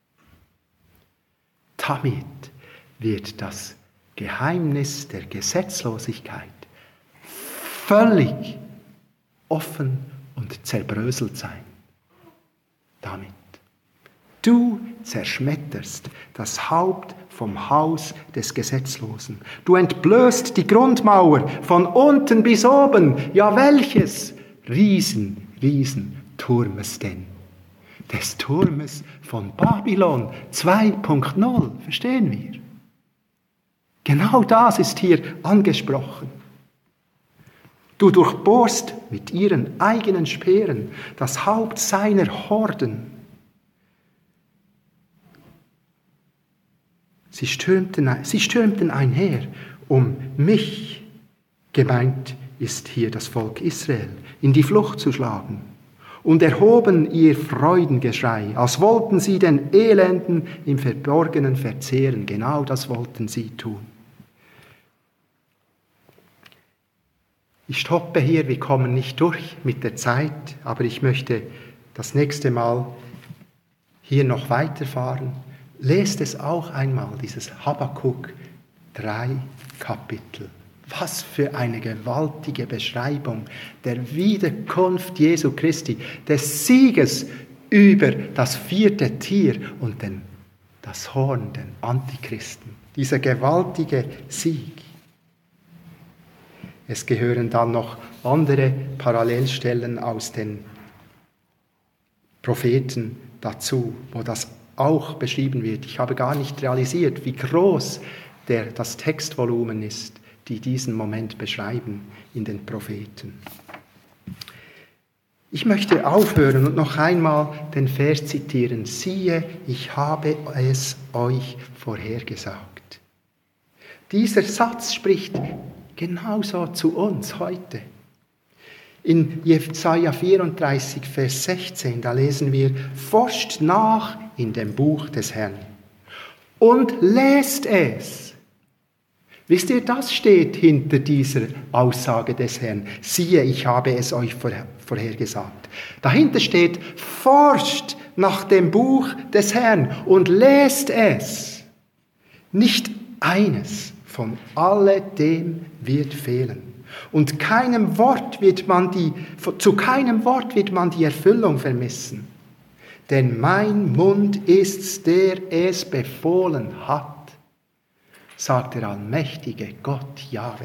Damit wird das Geheimnis der Gesetzlosigkeit völlig offen und zerbröselt sein. Damit. Du zerschmetterst das Haupt vom Haus des Gesetzlosen. Du entblößt die Grundmauer von unten bis oben. Ja, welches Riesen, Riesenturmes denn? Des Turmes von Babylon zwei Punkt null, verstehen wir? Genau das ist hier angesprochen. Du durchbohrst mit ihren eigenen Speeren das Haupt seiner Horden. Sie stürmten, sie stürmten einher, um mich, gemeint ist hier das Volk Israel, in die Flucht zu schlagen, und erhoben ihr Freudengeschrei, als wollten sie den Elenden im Verborgenen verzehren. Genau das wollten sie tun. Ich stoppe hier, wir kommen nicht durch mit der Zeit, aber ich möchte das nächste Mal hier noch weiterfahren. Lest es auch einmal, dieses Habakuk drei Kapitel. Was für eine gewaltige Beschreibung der Wiederkunft Jesu Christi, des Sieges über das vierte Tier und den, das Horn, den Antichristen. Dieser gewaltige Sieg. Es gehören dann noch andere Parallelstellen aus den Propheten dazu, wo das auch beschrieben wird. Ich habe gar nicht realisiert, wie groß der, das Textvolumen ist, die diesen Moment beschreiben in den Propheten. Ich möchte aufhören und noch einmal den Vers zitieren. Siehe, ich habe es euch vorhergesagt. Dieser Satz spricht genauso zu uns heute. In Jesaja vierunddreißig, Vers sechzehn, da lesen wir, forscht nach in dem Buch des Herrn und lest es. Wisst ihr, das steht hinter dieser Aussage des Herrn. Siehe, ich habe es euch vorhergesagt. Dahinter steht, forscht nach dem Buch des Herrn und lest es. Nicht eines von alledem wird fehlen. Und keinem Wort wird man die, zu keinem Wort wird man die Erfüllung vermissen. Denn mein Mund ist's, der es befohlen hat, sagt der allmächtige Gott Jahwe.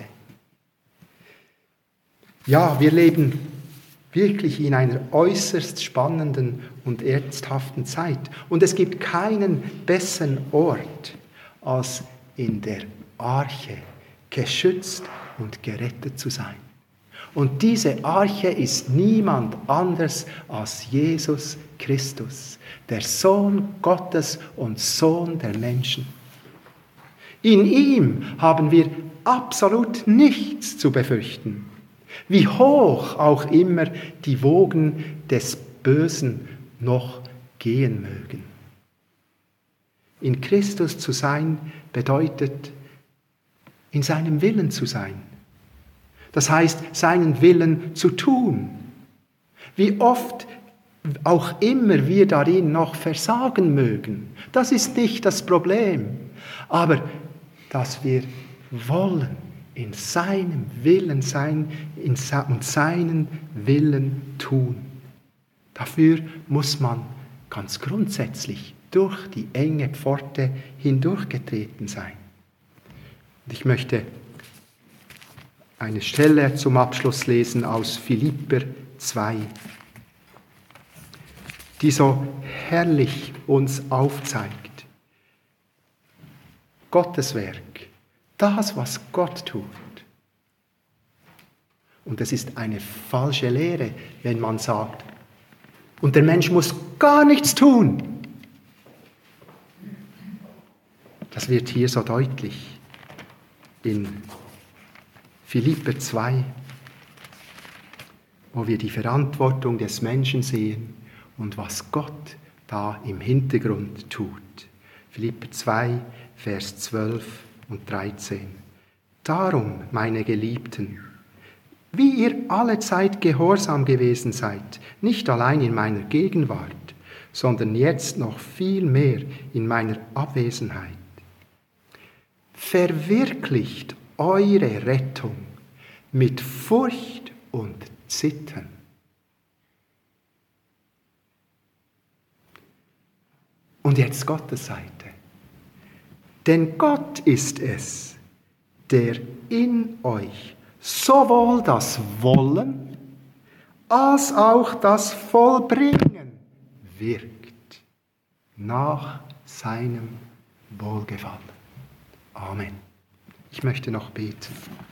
Ja, wir leben wirklich in einer äußerst spannenden und ernsthaften Zeit. Und es gibt keinen besseren Ort als in der Arche, geschützt und gerettet zu sein. Und diese Arche ist niemand anders als Jesus Christus, der Sohn Gottes und Sohn der Menschen. In ihm haben wir absolut nichts zu befürchten, wie hoch auch immer die Wogen des Bösen noch gehen mögen. In Christus zu sein bedeutet, in seinem Willen zu sein. Das heißt, seinen Willen zu tun. Wie oft auch immer wir darin noch versagen mögen, das ist nicht das Problem. Aber dass wir wollen, in seinem Willen sein in sa- und seinen Willen tun. Dafür muss man ganz grundsätzlich durch die enge Pforte hindurchgetreten sein. Und ich möchte eine Stelle zum Abschluss lesen aus Philipper zwei, die so herrlich uns aufzeigt. Gottes Werk, das, was Gott tut. Und es ist eine falsche Lehre, wenn man sagt, und der Mensch muss gar nichts tun. Das wird hier so deutlich in Philipper zwei, wo wir die Verantwortung des Menschen sehen und was Gott da im Hintergrund tut. Philipper zwei, Vers zwölf und dreizehn. Darum, meine Geliebten, wie ihr alle Zeit gehorsam gewesen seid, nicht allein in meiner Gegenwart, sondern jetzt noch viel mehr in meiner Abwesenheit, verwirklicht eure Rettung mit Furcht und Zittern. Und jetzt Gottes Seite. Denn Gott ist es, der in euch sowohl das Wollen als auch das Vollbringen wirkt nach seinem Wohlgefallen. Amen. Ich möchte noch beten.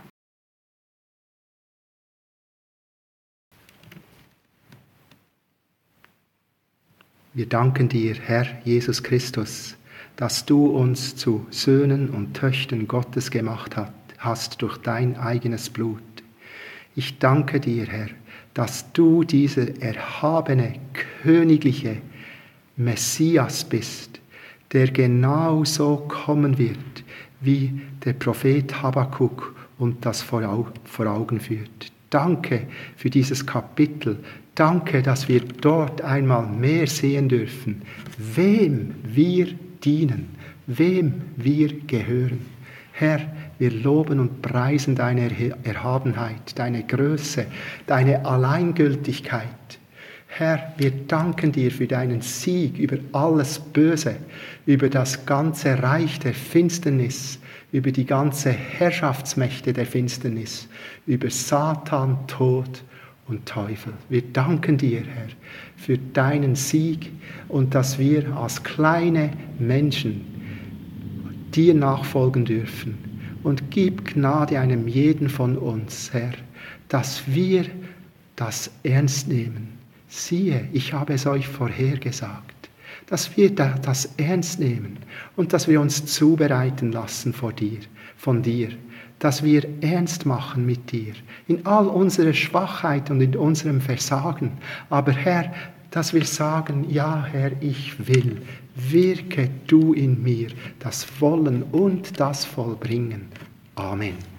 Wir danken dir, Herr Jesus Christus, dass du uns zu Söhnen und Töchtern Gottes gemacht hast durch dein eigenes Blut. Ich danke dir, Herr, dass du dieser erhabene, königliche Messias bist, der genauso kommen wird, wie der Prophet Habakuk uns das vor Augen führt. Danke für dieses Kapitel. Danke, dass wir dort einmal mehr sehen dürfen, wem wir dienen, wem wir gehören. Herr, wir loben und preisen deine Erhabenheit, deine Größe, deine Alleingültigkeit. Herr, wir danken dir für deinen Sieg über alles Böse, über das ganze Reich der Finsternis, über die ganze Herrschaftsmächte der Finsternis, über Satan, Tod und Teufel. Wir danken dir, Herr, für deinen Sieg und dass wir als kleine Menschen dir nachfolgen dürfen. Und gib Gnade einem jeden von uns, Herr, dass wir das ernst nehmen. Siehe, ich habe es euch vorhergesagt, dass wir das ernst nehmen und dass wir uns zubereiten lassen vor dir, von dir, dass wir ernst machen mit dir, in all unserer Schwachheit und in unserem Versagen. Aber Herr, dass wir sagen, ja Herr, ich will, wirke du in mir das Wollen und das Vollbringen. Amen.